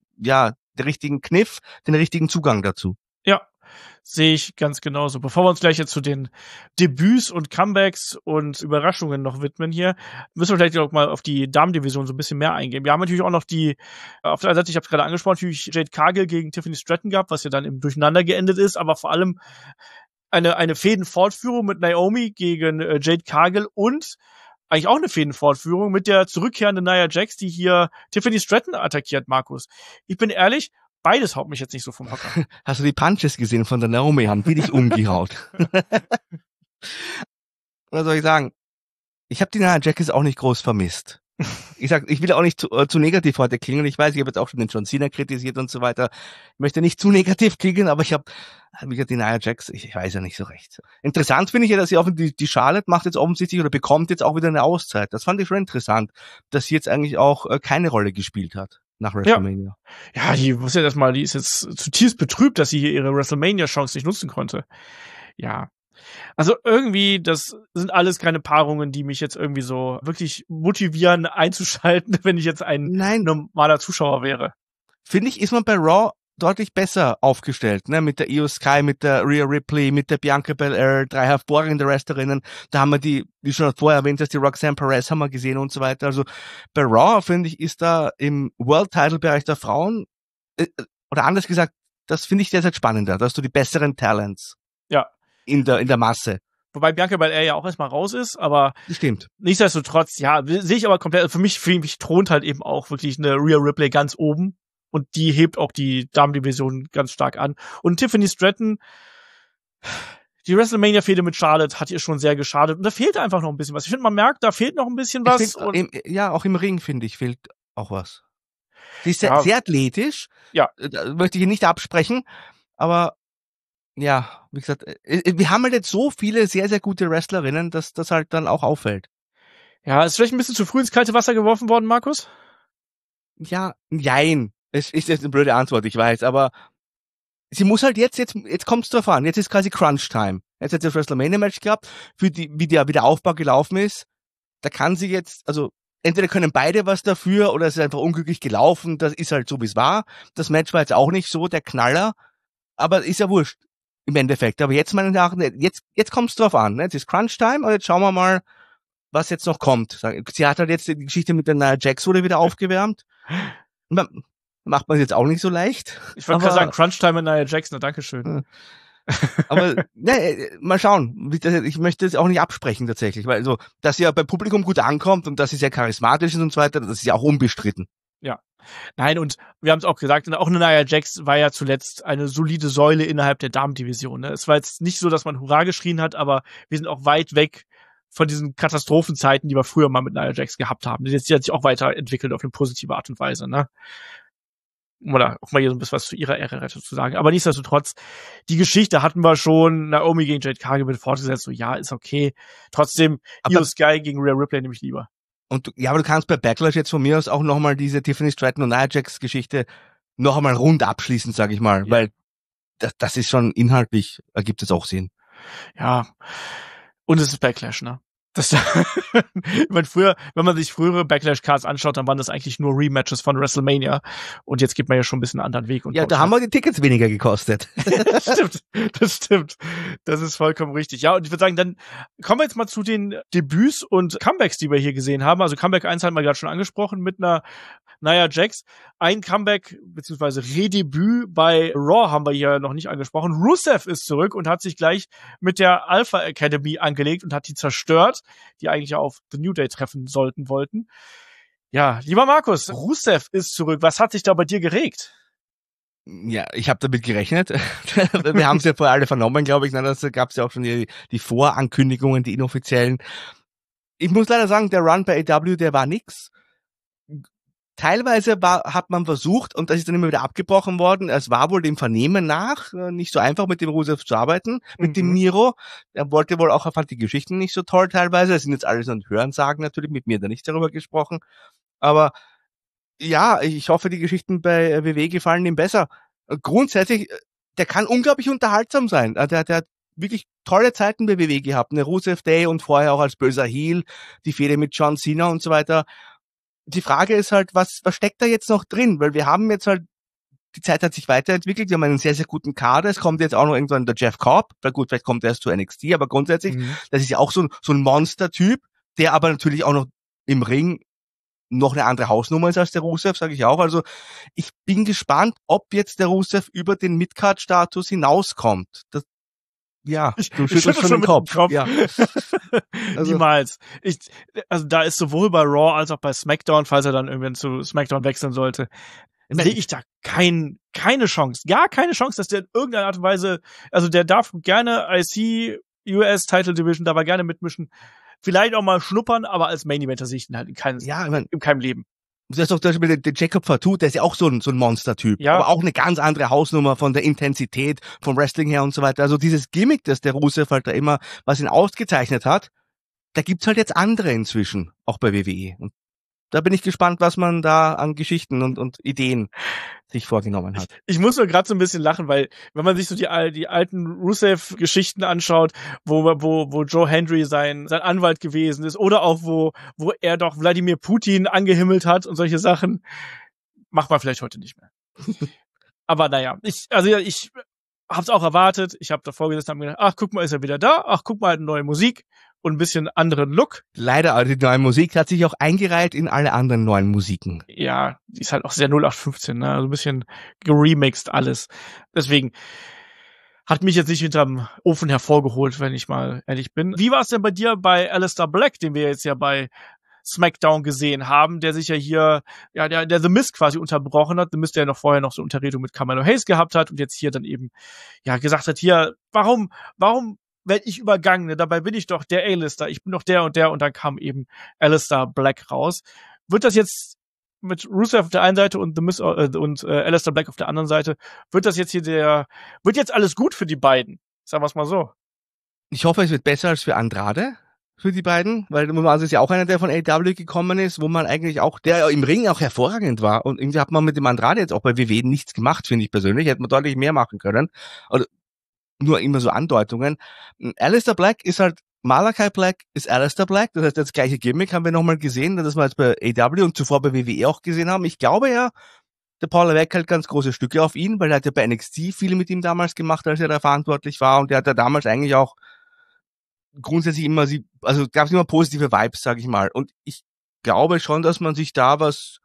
Kniff, den richtigen Zugang dazu. Ja, sehe ich ganz genauso. Bevor wir uns gleich jetzt zu den Debüts und Comebacks und Überraschungen noch widmen hier, müssen wir vielleicht auch mal auf die Damendivision so ein bisschen mehr eingehen. Wir haben natürlich auch noch auf der einen Seite, ich habe es gerade angesprochen, natürlich Jade Cargill gegen Tiffany Stratton gehabt, was ja dann im Durcheinander geendet ist, aber vor allem eine Fädenfortführung mit Naomi gegen Jade Cargill und eigentlich auch eine Fädenfortführung mit der zurückkehrenden Nia Jax, die hier Tiffany Stratton attackiert, Markus. Ich bin ehrlich, beides haut mich jetzt nicht so vom Hocker. Hast du die Punches gesehen von der Naomi Hand, wie dich umgehaut? Was soll ich sagen? Ich habe die Nia Jax auch nicht groß vermisst. Ich will auch nicht zu negativ heute klingen. Ich weiß, ich habe jetzt auch schon den John Cena kritisiert und so weiter. Ich möchte nicht zu negativ klingen, aber ich habe wieder die Nia Jax, ich weiß ja nicht so recht. Interessant finde ich ja, dass sie auch die Charlotte macht jetzt offensichtlich oder bekommt jetzt auch wieder eine Auszeit. Das fand ich schon interessant, dass sie jetzt eigentlich auch keine Rolle gespielt hat nach WrestleMania. Ja, die ist jetzt zutiefst betrübt, dass sie hier ihre WrestleMania-Chance nicht nutzen konnte. Ja. Also irgendwie, das sind alles keine Paarungen, die mich jetzt irgendwie so wirklich motivieren, einzuschalten, wenn ich jetzt ein normaler Zuschauer wäre. Finde ich, ist man bei Raw deutlich besser aufgestellt, ne? Mit der Io Sky, mit der Rhea Ripley, mit der Bianca Belair, 3 hervorragende Wrestlerinnen. Da haben wir die, wie schon vorher erwähnt, die Roxanne Perez haben wir gesehen und so weiter. Also bei Raw, finde ich, ist da im World-Title-Bereich der Frauen, oder anders gesagt, das finde ich derzeit spannender. Da hast du die besseren Talents. Ja. In der Masse. Wobei Bianca Belair ja auch erstmal raus ist, aber stimmt. Nichtsdestotrotz, ja, sehe ich aber komplett, für mich thront halt eben auch wirklich eine Rhea Ripley ganz oben und die hebt auch die Damendivision ganz stark an. Und Tiffany Stratton, die WrestleMania-Fehde mit Charlotte hat ihr schon sehr geschadet und da fehlt einfach noch ein bisschen was. Ich finde, man merkt, da fehlt noch ein bisschen was. Auch im Ring, finde ich, fehlt auch was. Sie ist sehr athletisch. Ja. Möchte ich ihr nicht absprechen, aber ja, wie gesagt, wir haben halt jetzt so viele sehr, sehr gute Wrestlerinnen, dass das halt dann auch auffällt. Ja, ist vielleicht ein bisschen zu früh ins kalte Wasser geworfen worden, Markus? Ja, jein. Es ist jetzt eine blöde Antwort, ich weiß, aber sie muss halt jetzt kommt's drauf an. Jetzt ist quasi Crunch Time. Jetzt hat sie das WrestleMania-Match gehabt, wie der Aufbau gelaufen ist. Da kann sie jetzt, also entweder können beide was dafür oder es ist einfach unglücklich gelaufen. Das ist halt so, wie es war. Das Match war jetzt auch nicht so der Knaller, aber ist ja wurscht. Im Endeffekt. Aber jetzt, meine Damen, jetzt kommt's drauf an. Ne? Jetzt ist Crunch Time und jetzt schauen wir mal, was jetzt noch kommt. Sie hat halt jetzt die Geschichte mit der Nia Jax wurde wieder aufgewärmt. Macht man jetzt auch nicht so leicht. Ich wollte gerade sagen, Crunch Time mit Nia Jax, na dankeschön. Aber mal schauen. Ich möchte es auch nicht absprechen tatsächlich, weil so, dass sie ja beim Publikum gut ankommt und dass sie sehr charismatisch ist und so weiter, das ist ja auch unbestritten. Ja. Nein, und wir haben es auch gesagt, auch eine Nia Jax war ja zuletzt eine solide Säule innerhalb der Damendivision. Ne? Es war jetzt nicht so, dass man Hurra geschrien hat, aber wir sind auch weit weg von diesen Katastrophenzeiten, die wir früher mal mit Nia Jax gehabt haben. Die hat sich auch weiterentwickelt auf eine positive Art und Weise. Ne? Oder auch mal hier so ein bisschen was zu ihrer Ehre zu sagen. Aber nichtsdestotrotz, die Geschichte hatten wir schon. Naomi gegen Jade Cargill wird fortgesetzt. So, ja, ist okay. Trotzdem, Io Sky gegen Rhea Ripley nehme ich lieber. Aber du kannst bei Backlash jetzt von mir aus auch nochmal diese Tiffany Stratton und Nia Jax Geschichte noch einmal rund abschließen, sag ich mal, weil das ist schon inhaltlich, ergibt es auch Sinn. Ja. Und es ist Backlash, ne? Das, ich meine, früher, wenn man sich frühere Backlash-Cards anschaut, dann waren das eigentlich nur Rematches von WrestleMania. Und jetzt geht man ja schon ein bisschen einen anderen Weg. Und ja, da haben wir die Tickets weniger gekostet. Das stimmt. Das ist vollkommen richtig. Ja, und ich würde sagen, dann kommen wir jetzt mal zu den Debüts und Comebacks, die wir hier gesehen haben. Also Comeback 1 haben wir gerade schon angesprochen mit einer Nia Jax. Ein Comeback beziehungsweise Redebüt bei Raw haben wir hier noch nicht angesprochen. Rusev ist zurück und hat sich gleich mit der Alpha Academy angelegt und hat die zerstört, die eigentlich auf The New Day treffen wollten. Ja, lieber Markus, Rusev ist zurück. Was hat sich da bei dir geregt? Ja, ich habe damit gerechnet. Wir haben es ja vorher alle vernommen, glaube ich. Da gab es ja auch schon die Vorankündigungen, die inoffiziellen. Ich muss leider sagen, der Run bei AEW, der war nix. Teilweise hat man versucht, und das ist dann immer wieder abgebrochen worden, es war wohl dem Vernehmen nach nicht so einfach, mit dem Rusev zu arbeiten, mit dem Miro. Er wollte wohl auch, er fand die Geschichten nicht so toll teilweise. Das sind jetzt alles nur Hörensagen natürlich, mit mir da nicht darüber gesprochen. Aber ja, ich hoffe, die Geschichten bei WWE gefallen ihm besser. Grundsätzlich, der kann unglaublich unterhaltsam sein. Der hat wirklich tolle Zeiten bei WWE gehabt. Eine Rusev Day und vorher auch als böser Heel, die Fehde mit John Cena und so weiter. Die Frage ist halt, was steckt da jetzt noch drin? Weil wir haben jetzt halt, die Zeit hat sich weiterentwickelt, wir haben einen sehr, sehr guten Kader, es kommt jetzt auch noch irgendwann der Jeff Cobb, na gut, vielleicht kommt er erst zu NXT, aber grundsätzlich, das ist ja auch so ein Monster-Typ, der aber natürlich auch noch im Ring noch eine andere Hausnummer ist als der Rusev, sage ich auch. Also ich bin gespannt, ob jetzt der Rusev über den Midcard-Status hinauskommt. Ja, du schüttelst schon den Kopf. Ja. Also, niemals. Also da ist sowohl bei Raw als auch bei SmackDown, falls er dann irgendwann zu SmackDown wechseln sollte, sehe ich da keine Chance. Gar keine Chance, dass der in irgendeiner Art und Weise, also der darf gerne IC, US Title Division, dabei gerne mitmischen. Vielleicht auch mal schnuppern, aber als Main Eventer sehe ich ihn halt in keinem Leben. Das ist doch zum Beispiel der Jacob Fatu, der ist ja auch so ein Monster-Typ. Ja. Aber auch eine ganz andere Hausnummer von der Intensität, vom Wrestling her und so weiter. Also dieses Gimmick, das der Rusev halt da immer, was ihn ausgezeichnet hat, da gibt's halt jetzt andere inzwischen, auch bei WWE. Und da bin ich gespannt, was man da an Geschichten und Ideen sich vorgenommen hat. Ich muss nur gerade so ein bisschen lachen, weil wenn man sich so die alten Rusev-Geschichten anschaut, wo Joe Hendry sein Anwalt gewesen ist, oder auch wo er doch Wladimir Putin angehimmelt hat und solche Sachen, macht man vielleicht heute nicht mehr. Aber naja, ich hab's auch erwartet. Ich habe davor gesessen und hab gedacht, ach, guck mal, ist er wieder da. Ach, guck mal, eine neue Musik und ein bisschen anderen Look. Leider, also die neue Musik hat sich auch eingereiht in alle anderen neuen Musiken. Ja, die ist halt auch sehr 0815, ne? Also ein bisschen geremixed alles. Deswegen hat mich jetzt nicht hinterm Ofen hervorgeholt, wenn ich mal ehrlich bin. Wie war es denn bei dir bei Aleister Black, den wir jetzt ja bei SmackDown gesehen haben, der sich ja hier, ja, der The Miz quasi unterbrochen hat. The Miz, der ja noch vorher noch so Unterredung mit Carmelo Hayes gehabt hat und jetzt hier dann eben, ja, gesagt hat, hier, warum werde ich übergangen? Ne? Dabei bin ich doch der A-Lister, ich bin doch der und dann kam eben Aleister Black raus. Wird das jetzt mit Rusev auf der einen Seite und The Miz und Aleister Black auf der anderen Seite, wird das jetzt hier wird jetzt alles gut für die beiden? Sagen wir es mal so. Ich hoffe, es wird besser als für Andrade. Für die beiden, weil Mumaz ist ja auch einer, der von AEW gekommen ist, wo man eigentlich auch, der im Ring auch hervorragend war. Und irgendwie hat man mit dem Andrade jetzt auch bei WWE nichts gemacht, finde ich persönlich. Hätte man deutlich mehr machen können. Oder nur immer so Andeutungen. Aleister Black ist halt, Malachi Black ist Aleister Black. Das heißt, das gleiche Gimmick haben wir nochmal gesehen, das wir jetzt bei AEW und zuvor bei WWE auch gesehen haben. Ich glaube ja, der Paul Levesque hält ganz große Stücke auf ihn, weil er hat ja bei NXT viel mit ihm damals gemacht, als er da verantwortlich war. Und der hat ja damals eigentlich auch grundsätzlich immer gab es immer positive Vibes, sag ich mal. Und ich glaube schon, dass man sich da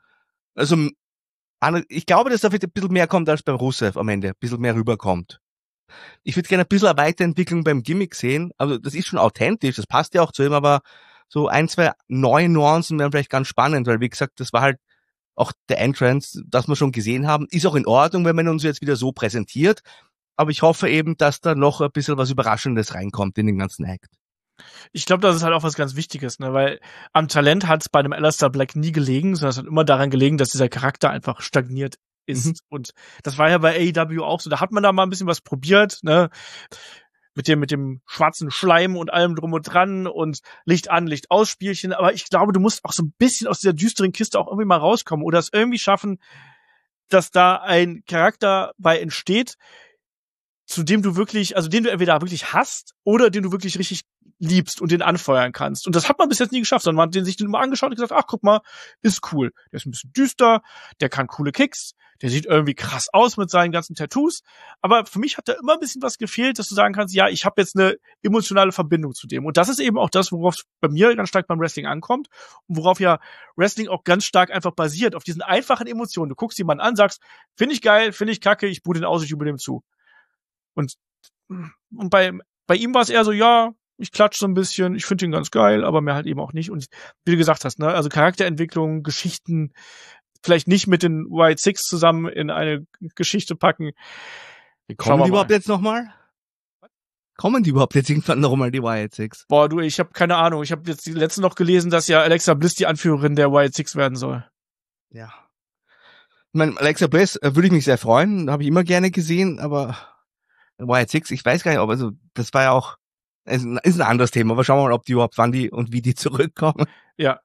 ich glaube, dass da ein bisschen mehr kommt als beim Rusev am Ende, ein bisschen mehr rüberkommt. Ich würde gerne ein bisschen eine Weiterentwicklung beim Gimmick sehen. Also das ist schon authentisch, das passt ja auch zu ihm, aber so ein, zwei neue Nuancen wären vielleicht ganz spannend, weil wie gesagt, das war halt auch der Entrance, das wir schon gesehen haben, ist auch in Ordnung, wenn man uns jetzt wieder so präsentiert. Aber ich hoffe eben, dass da noch ein bisschen was Überraschendes reinkommt in den ganzen Act. Ich glaube, das ist halt auch was ganz Wichtiges, ne, weil am Talent hat es bei einem Aleister Black nie gelegen, sondern es hat immer daran gelegen, dass dieser Charakter einfach stagniert ist. Und das war ja bei AEW auch so. Da hat man da mal ein bisschen was probiert, ne, mit dem schwarzen Schleim und allem drum und dran und Licht an, Licht aus Spielchen. Aber ich glaube, du musst auch so ein bisschen aus dieser düsteren Kiste auch irgendwie mal rauskommen oder es irgendwie schaffen, dass da ein Charakter bei entsteht, zu dem du wirklich, also den du entweder wirklich hasst oder den du wirklich richtig liebst und den anfeuern kannst. Und das hat man bis jetzt nie geschafft, sondern man hat sich den immer angeschaut und gesagt, ach, guck mal, ist cool. Der ist ein bisschen düster, der kann coole Kicks, der sieht irgendwie krass aus mit seinen ganzen Tattoos. Aber für mich hat da immer ein bisschen was gefehlt, dass du sagen kannst, ja, ich habe jetzt eine emotionale Verbindung zu dem. Und das ist eben auch das, worauf es bei mir ganz stark beim Wrestling ankommt und worauf ja Wrestling auch ganz stark einfach basiert, auf diesen einfachen Emotionen. Du guckst jemanden an, sagst, finde ich geil, finde ich kacke, ich buhe den aus, ich jubel dem zu. Und bei ihm war es eher so, ja, ich klatsche so ein bisschen, ich finde ihn ganz geil, aber mehr halt eben auch nicht. Und wie du gesagt hast, ne, also Charakterentwicklung, Geschichten, vielleicht nicht mit den White Six zusammen in eine Geschichte packen. Kommen die überhaupt jetzt nochmal? Kommen die überhaupt jetzt irgendwann nochmal, die White Six? Boah, du, ich habe keine Ahnung. Ich habe jetzt die letzte noch gelesen, dass ja Alexa Bliss die Anführerin der White Six werden soll. Ja. Ich meine, Alexa Bliss würde ich mich sehr freuen, habe ich immer gerne gesehen, aber White Six, ich weiß gar nicht, also das war ja auch, ist ein anderes Thema, aber schauen wir mal, ob die überhaupt, wann die und wie die zurückkommen. Ja.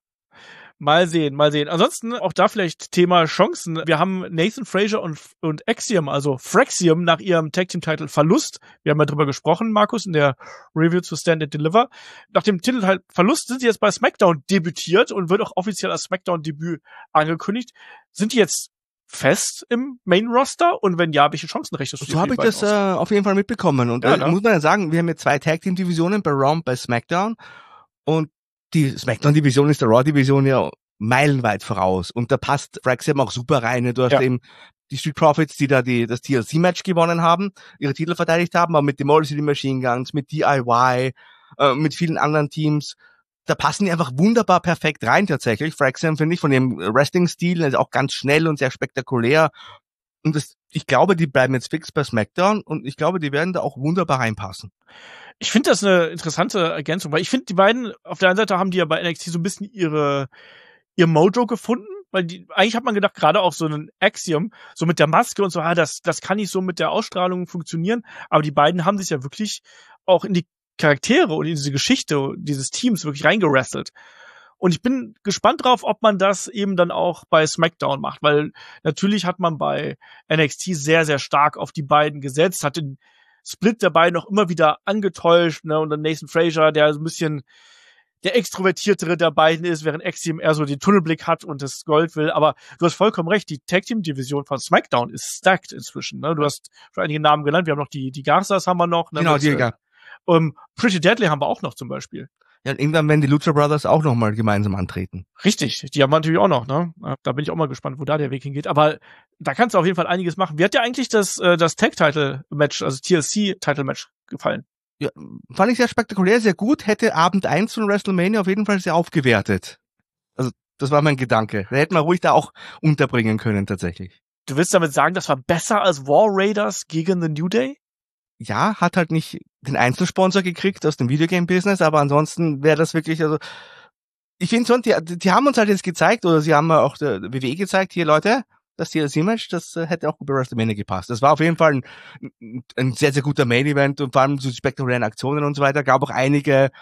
Mal sehen. Ansonsten auch da vielleicht Thema Chancen. Wir haben Nathan Frazier und Axiom, also Fraxium, nach ihrem Tag-Team-Title Verlust. Wir haben ja drüber gesprochen, Markus, in der Review zu Stand and Deliver. Nach dem Titel Verlust sind sie jetzt bei SmackDown debütiert und wird auch offiziell als SmackDown-Debüt angekündigt. Sind die jetzt fest im Main-Roster? Und wenn ja, welche Chancen rechnest du? So habe ich das auf jeden Fall mitbekommen. Und ja, muss man ja sagen, wir haben jetzt 2 Tag-Team-Divisionen bei Raw und bei SmackDown. Und die SmackDown-Division ist der Raw-Division ja meilenweit voraus. Und da passt Fraxium auch super rein. Du hast eben die Street Profits, die da das TLC-Match gewonnen haben, ihre Titel verteidigt haben, aber mit dem Motor City Machine Guns, mit DIY, mit vielen anderen Teams. Da passen die einfach wunderbar perfekt rein tatsächlich. Fraxium, finde ich, von dem Wrestling-Stil, ist auch ganz schnell und sehr spektakulär. Und ich glaube, die bleiben jetzt fix bei SmackDown und ich glaube, die werden da auch wunderbar reinpassen. Ich finde das eine interessante Ergänzung, weil ich finde, die beiden, auf der einen Seite haben die ja bei NXT so ein bisschen ihr Mojo gefunden, weil eigentlich hat man gedacht, gerade auch so ein Axiom, so mit der Maske und so, das kann nicht so mit der Ausstrahlung funktionieren, aber die beiden haben sich ja wirklich auch in die Charaktere und in diese Geschichte dieses Teams wirklich reingerasselt. Und ich bin gespannt drauf, ob man das eben dann auch bei SmackDown macht, weil natürlich hat man bei NXT sehr, sehr stark auf die beiden gesetzt, hat den Split der beiden auch immer wieder angetäuscht, ne, und dann Nathan Frazier, der so ein bisschen der extrovertiertere der beiden ist, während Axiom eher so den Tunnelblick hat und das Gold will. Aber du hast vollkommen recht, die Tag-Team-Division von SmackDown ist stacked inzwischen, ne? Du hast schon einige Namen genannt, wir haben noch die Garzas haben wir noch. Ne? Genau, die, ja. Pretty Deadly haben wir auch noch zum Beispiel. Ja, und irgendwann werden die Lucha Brothers auch nochmal gemeinsam antreten. Richtig, die haben wir natürlich auch noch, ne? Da bin ich auch mal gespannt, wo da der Weg hingeht. Aber da kannst du auf jeden Fall einiges machen. Wie hat dir eigentlich das Tag-Title-Match, also TLC-Title-Match gefallen? Ja, fand ich sehr spektakulär, sehr gut. Hätte Abend 1 von WrestleMania auf jeden Fall sehr aufgewertet. Also, das war mein Gedanke. Da hätten wir ruhig da auch unterbringen können, tatsächlich. Du willst damit sagen, das war besser als War Raiders gegen The New Day? Ja, hat halt nicht den Einzelsponsor gekriegt aus dem Videogame-Business, aber ansonsten wäre das wirklich, also, ich finde schon, die haben uns halt jetzt gezeigt, oder sie haben auch der WWE gezeigt, hier Leute, das TLC-Match, das hätte auch bei WrestleMania gepasst. Das war auf jeden Fall ein sehr, sehr guter Main-Event und vor allem so spektakulären Aktionen und so weiter. Gab auch einige,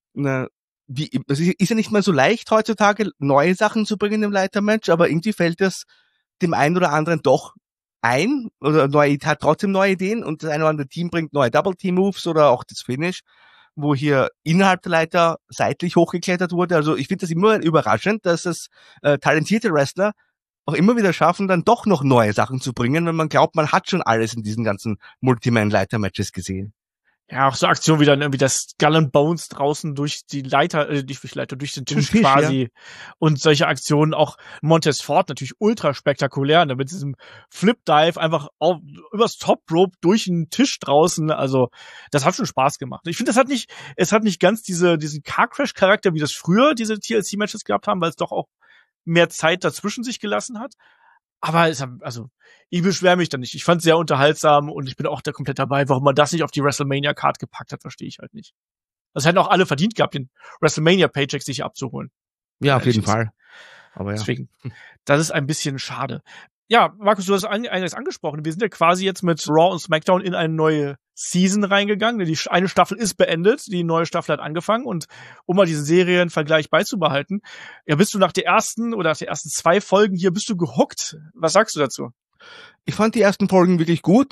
es ist ja nicht mehr so leicht heutzutage, neue Sachen zu bringen im Leitermatch, aber irgendwie fällt das dem einen oder anderen doch ein, oder hat trotzdem neue Ideen und das eine oder andere Team bringt neue Double-Team-Moves oder auch das Finish, wo hier innerhalb der Leiter seitlich hochgeklettert wurde. Also ich finde das immer überraschend, dass es talentierte Wrestler auch immer wieder schaffen, dann doch noch neue Sachen zu bringen, wenn man glaubt, man hat schon alles in diesen ganzen Multiman-Leiter-Matches gesehen. Ja, auch so Aktionen wie dann irgendwie das Skull and Bones draußen durch die Leiter, durch den Tisch quasi. Ja. Und solche Aktionen, auch Montez Ford natürlich ultra spektakulär, ne, mit diesem Flip-Dive einfach übers Top-Rope durch den Tisch draußen. Also, das hat schon Spaß gemacht. Ich finde, es hat nicht ganz diesen Car-Crash-Charakter, wie das früher diese TLC-Matches gehabt haben, weil es doch auch mehr Zeit dazwischen sich gelassen hat. Aber ich beschwere mich da nicht. Ich fand es sehr unterhaltsam und ich bin auch da komplett dabei. Warum man das nicht auf die WrestleMania-Card gepackt hat, verstehe ich halt nicht. Das hätten auch alle verdient gehabt, den WrestleMania-Paycheck sich abzuholen. Ja, auf jeden Fall. Aber ja. Deswegen, das ist ein bisschen schade. Ja, Markus, du hast einiges angesprochen. Wir sind ja quasi jetzt mit Raw und SmackDown in eine neue Season reingegangen. Die eine Staffel ist beendet, die neue Staffel hat angefangen und um mal diesen Serienvergleich beizubehalten, ja, bist du nach der ersten 2 Folgen hier, bist du gehuckt? Was sagst du dazu? Ich fand die ersten Folgen wirklich gut.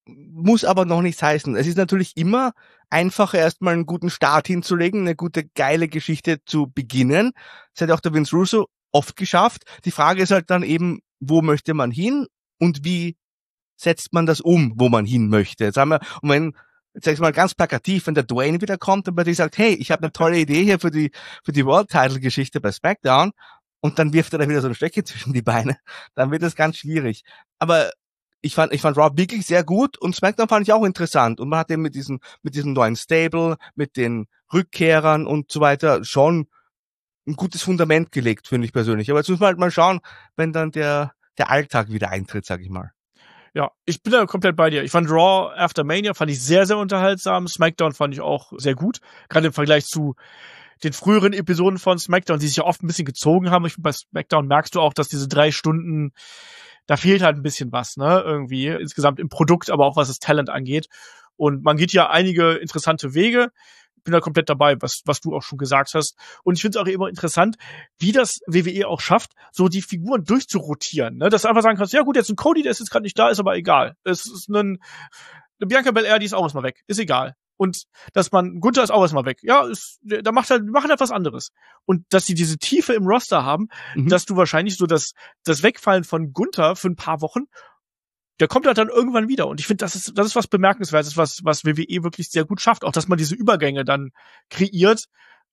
muss aber noch nichts heißen. Es ist natürlich immer einfacher, erstmal einen guten Start hinzulegen, eine gute, geile Geschichte zu beginnen. Das hat auch der Vince Russo oft geschafft. Die Frage ist halt dann eben, wo möchte man hin und wie setzt man das um, wo man hin möchte. Jetzt sag ich mal ganz plakativ, wenn der Dwayne wieder kommt und bei dir sagt, hey, ich habe eine tolle Idee hier für die World-Title-Geschichte bei SmackDown, und dann wirft er da wieder so ein Stöckchen zwischen die Beine, dann wird es ganz schwierig. Aber ich fand Raw wirklich sehr gut und SmackDown fand ich auch interessant, und man hat eben mit diesem neuen Stable, mit den Rückkehrern und so weiter schon ein gutes Fundament gelegt, finde ich persönlich. Aber jetzt muss man halt mal schauen, wenn dann der Alltag wieder eintritt, sag ich mal. Ja, ich bin da komplett bei dir. Ich fand Raw After Mania fand ich sehr, sehr unterhaltsam. SmackDown fand ich auch sehr gut. Gerade im Vergleich zu den früheren Episoden von SmackDown, die sich ja oft ein bisschen gezogen haben. Ich finde, bei SmackDown merkst du auch, dass diese 3 Stunden, da fehlt halt ein bisschen was, ne? Irgendwie insgesamt im Produkt, aber auch was das Talent angeht. Und man geht ja einige interessante Wege. Bin da komplett dabei, was du auch schon gesagt hast. Und ich finde es auch immer interessant, wie das WWE auch schafft, so die Figuren durchzurotieren. Ne? Dass du einfach sagen kannst, ja gut, jetzt ein Cody, der ist jetzt gerade nicht da, ist aber egal. Es ist eine Bianca Belair, die ist auch erstmal weg. Ist egal. Und dass Gunther ist auch erstmal weg. Ja, wir machen halt was anderes. Und dass sie diese Tiefe im Roster haben, dass du wahrscheinlich so das Wegfallen von Gunther für ein paar Wochen, der kommt halt dann irgendwann wieder. Und ich finde, das ist was Bemerkenswertes, was WWE wirklich sehr gut schafft. Auch, dass man diese Übergänge dann kreiert,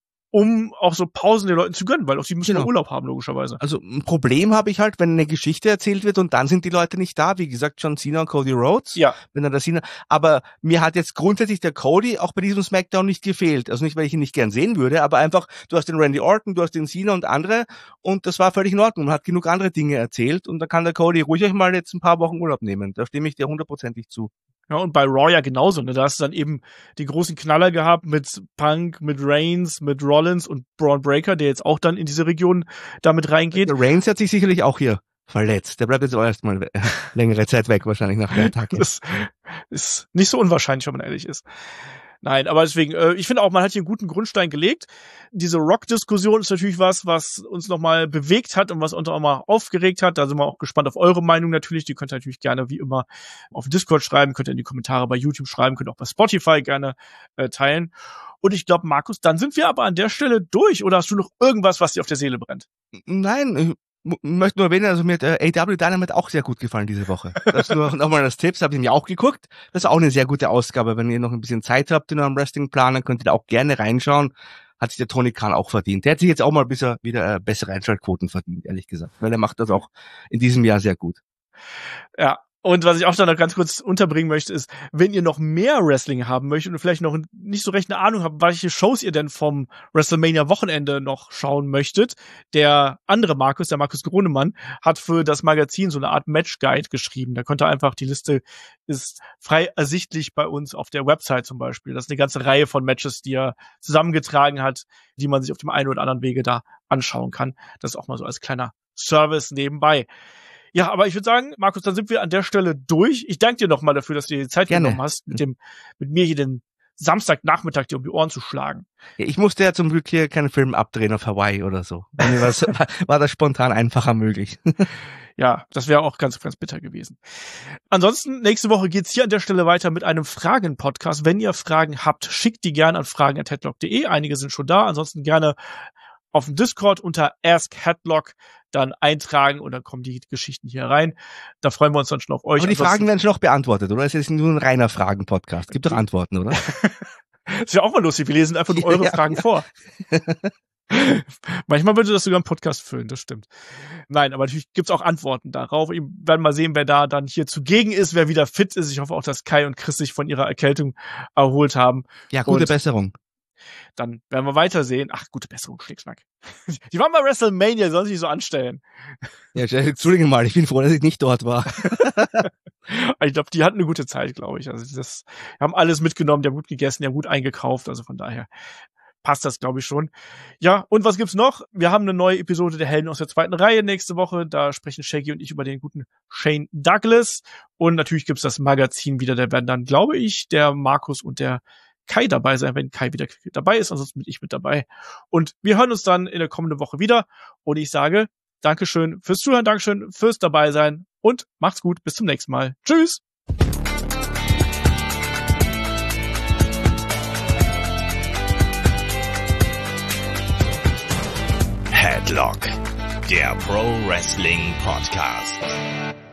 um auch so Pausen den Leuten zu gönnen, weil auch die müssen ja Urlaub haben, logischerweise. Also ein Problem habe ich halt, wenn eine Geschichte erzählt wird und dann sind die Leute nicht da, wie gesagt, John Cena und Cody Rhodes. Ja. Wenn dann der Cena, aber mir hat jetzt grundsätzlich der Cody auch bei diesem SmackDown nicht gefehlt. Also nicht, weil ich ihn nicht gern sehen würde, aber einfach, du hast den Randy Orton, du hast den Cena und andere, und das war völlig in Ordnung. Man hat genug andere Dinge erzählt und da kann der Cody ruhig euch mal jetzt ein paar Wochen Urlaub nehmen. Da stimme ich dir 100%ig zu. Ja, und bei Raw ja genauso, ne? Da hast du dann eben die großen Knaller gehabt mit Punk, mit Reigns, mit Rollins und Braun Breaker, der jetzt auch dann in diese Region damit reingeht. Der Reigns hat sich sicherlich auch hier verletzt. Der bleibt jetzt auch erstmal längere Zeit weg, wahrscheinlich nach der Attacke. Das ist nicht so unwahrscheinlich, wenn man ehrlich ist. Nein, aber deswegen, ich finde auch, man hat hier einen guten Grundstein gelegt. Diese Rock-Diskussion ist natürlich was uns nochmal bewegt hat und was uns auch mal aufgeregt hat. Da sind wir auch gespannt auf eure Meinung natürlich. Die könnt ihr natürlich gerne wie immer auf Discord schreiben, könnt ihr in die Kommentare bei YouTube schreiben, könnt auch bei Spotify gerne teilen. Und ich glaube, Markus, dann sind wir aber an der Stelle durch. Oder hast du noch irgendwas, was dir auf der Seele brennt? Nein, ich möchte nur erwähnen, also mir hat AEW Dynamite auch sehr gut gefallen diese Woche. Das nur nochmal als Tipps, habe ich mir auch geguckt. Das ist auch eine sehr gute Ausgabe. Wenn ihr noch ein bisschen Zeit habt in eurem Wrestling-Plan, dann könnt ihr da auch gerne reinschauen. Hat sich der Tony Khan auch verdient. Der hat sich jetzt auch mal wieder bessere Einschaltquoten verdient, ehrlich gesagt. Weil er macht das auch in diesem Jahr sehr gut. Ja. Und was ich auch noch ganz kurz unterbringen möchte, ist, wenn ihr noch mehr Wrestling haben möchtet und vielleicht noch nicht so recht eine Ahnung habt, welche Shows ihr denn vom WrestleMania-Wochenende noch schauen möchtet, der andere Markus, der Markus Gronemann, hat für das Magazin so eine Art Match-Guide geschrieben. Da könnt ihr einfach, die Liste ist frei ersichtlich bei uns auf der Website zum Beispiel. Das ist eine ganze Reihe von Matches, die er zusammengetragen hat, die man sich auf dem einen oder anderen Wege da anschauen kann. Das ist auch mal so als kleiner Service nebenbei. Ja, aber ich würde sagen, Markus, dann sind wir an der Stelle durch. Ich danke dir nochmal dafür, dass du dir die Zeit genommen hast, mit mir hier den Samstagnachmittag dir um die Ohren zu schlagen. Ja, ich musste ja zum Glück hier keinen Film abdrehen auf Hawaii oder so. War das spontan einfacher möglich. Ja, das wäre auch ganz, ganz bitter gewesen. Ansonsten, nächste Woche geht's hier an der Stelle weiter mit einem Fragen-Podcast. Wenn ihr Fragen habt, schickt die gerne an fragen@headlock.de. Einige sind schon da. Ansonsten gerne auf dem Discord unter Ask Headlock dann eintragen und dann kommen die Geschichten hier rein. Da freuen wir uns dann schon auf euch. Aber die Fragen werden schon noch beantwortet, oder? Es ist nur ein reiner Fragen-Podcast. Gibt doch Antworten, oder? Das ist ja auch mal lustig. Wir lesen einfach nur eure Fragen vor. Manchmal würde das sogar einen Podcast füllen, das stimmt. Nein, aber natürlich gibt's auch Antworten darauf. Wir werden mal sehen, wer da dann hier zugegen ist, wer wieder fit ist. Ich hoffe auch, dass Kai und Chris sich von ihrer Erkältung erholt haben. Ja, gute Besserung. Dann werden wir weitersehen. Ach, gute Besserung, Schnickschnack. Die waren bei WrestleMania, sollen sich nicht so anstellen. Ja, Entschuldige mal, ich bin froh, dass ich nicht dort war. Ich glaube, die hatten eine gute Zeit, glaube ich. Also haben alles mitgenommen, die haben gut gegessen, die haben gut eingekauft. Also von daher passt das, glaube ich, schon. Ja, und was gibt's noch? Wir haben eine neue Episode der Helden aus der zweiten Reihe nächste Woche. Da sprechen Shaggy und ich über den guten Shane Douglas. Und natürlich gibt's das Magazin wieder. Da werden dann, glaube ich, der Markus und der Kai dabei sein, wenn Kai wieder dabei ist, ansonsten bin ich mit dabei. Und wir hören uns dann in der kommenden Woche wieder. Und ich sage, Dankeschön fürs Zuhören, Dankeschön fürs dabei sein und macht's gut, bis zum nächsten Mal. Tschüss! Headlock, der Pro Wrestling Podcast.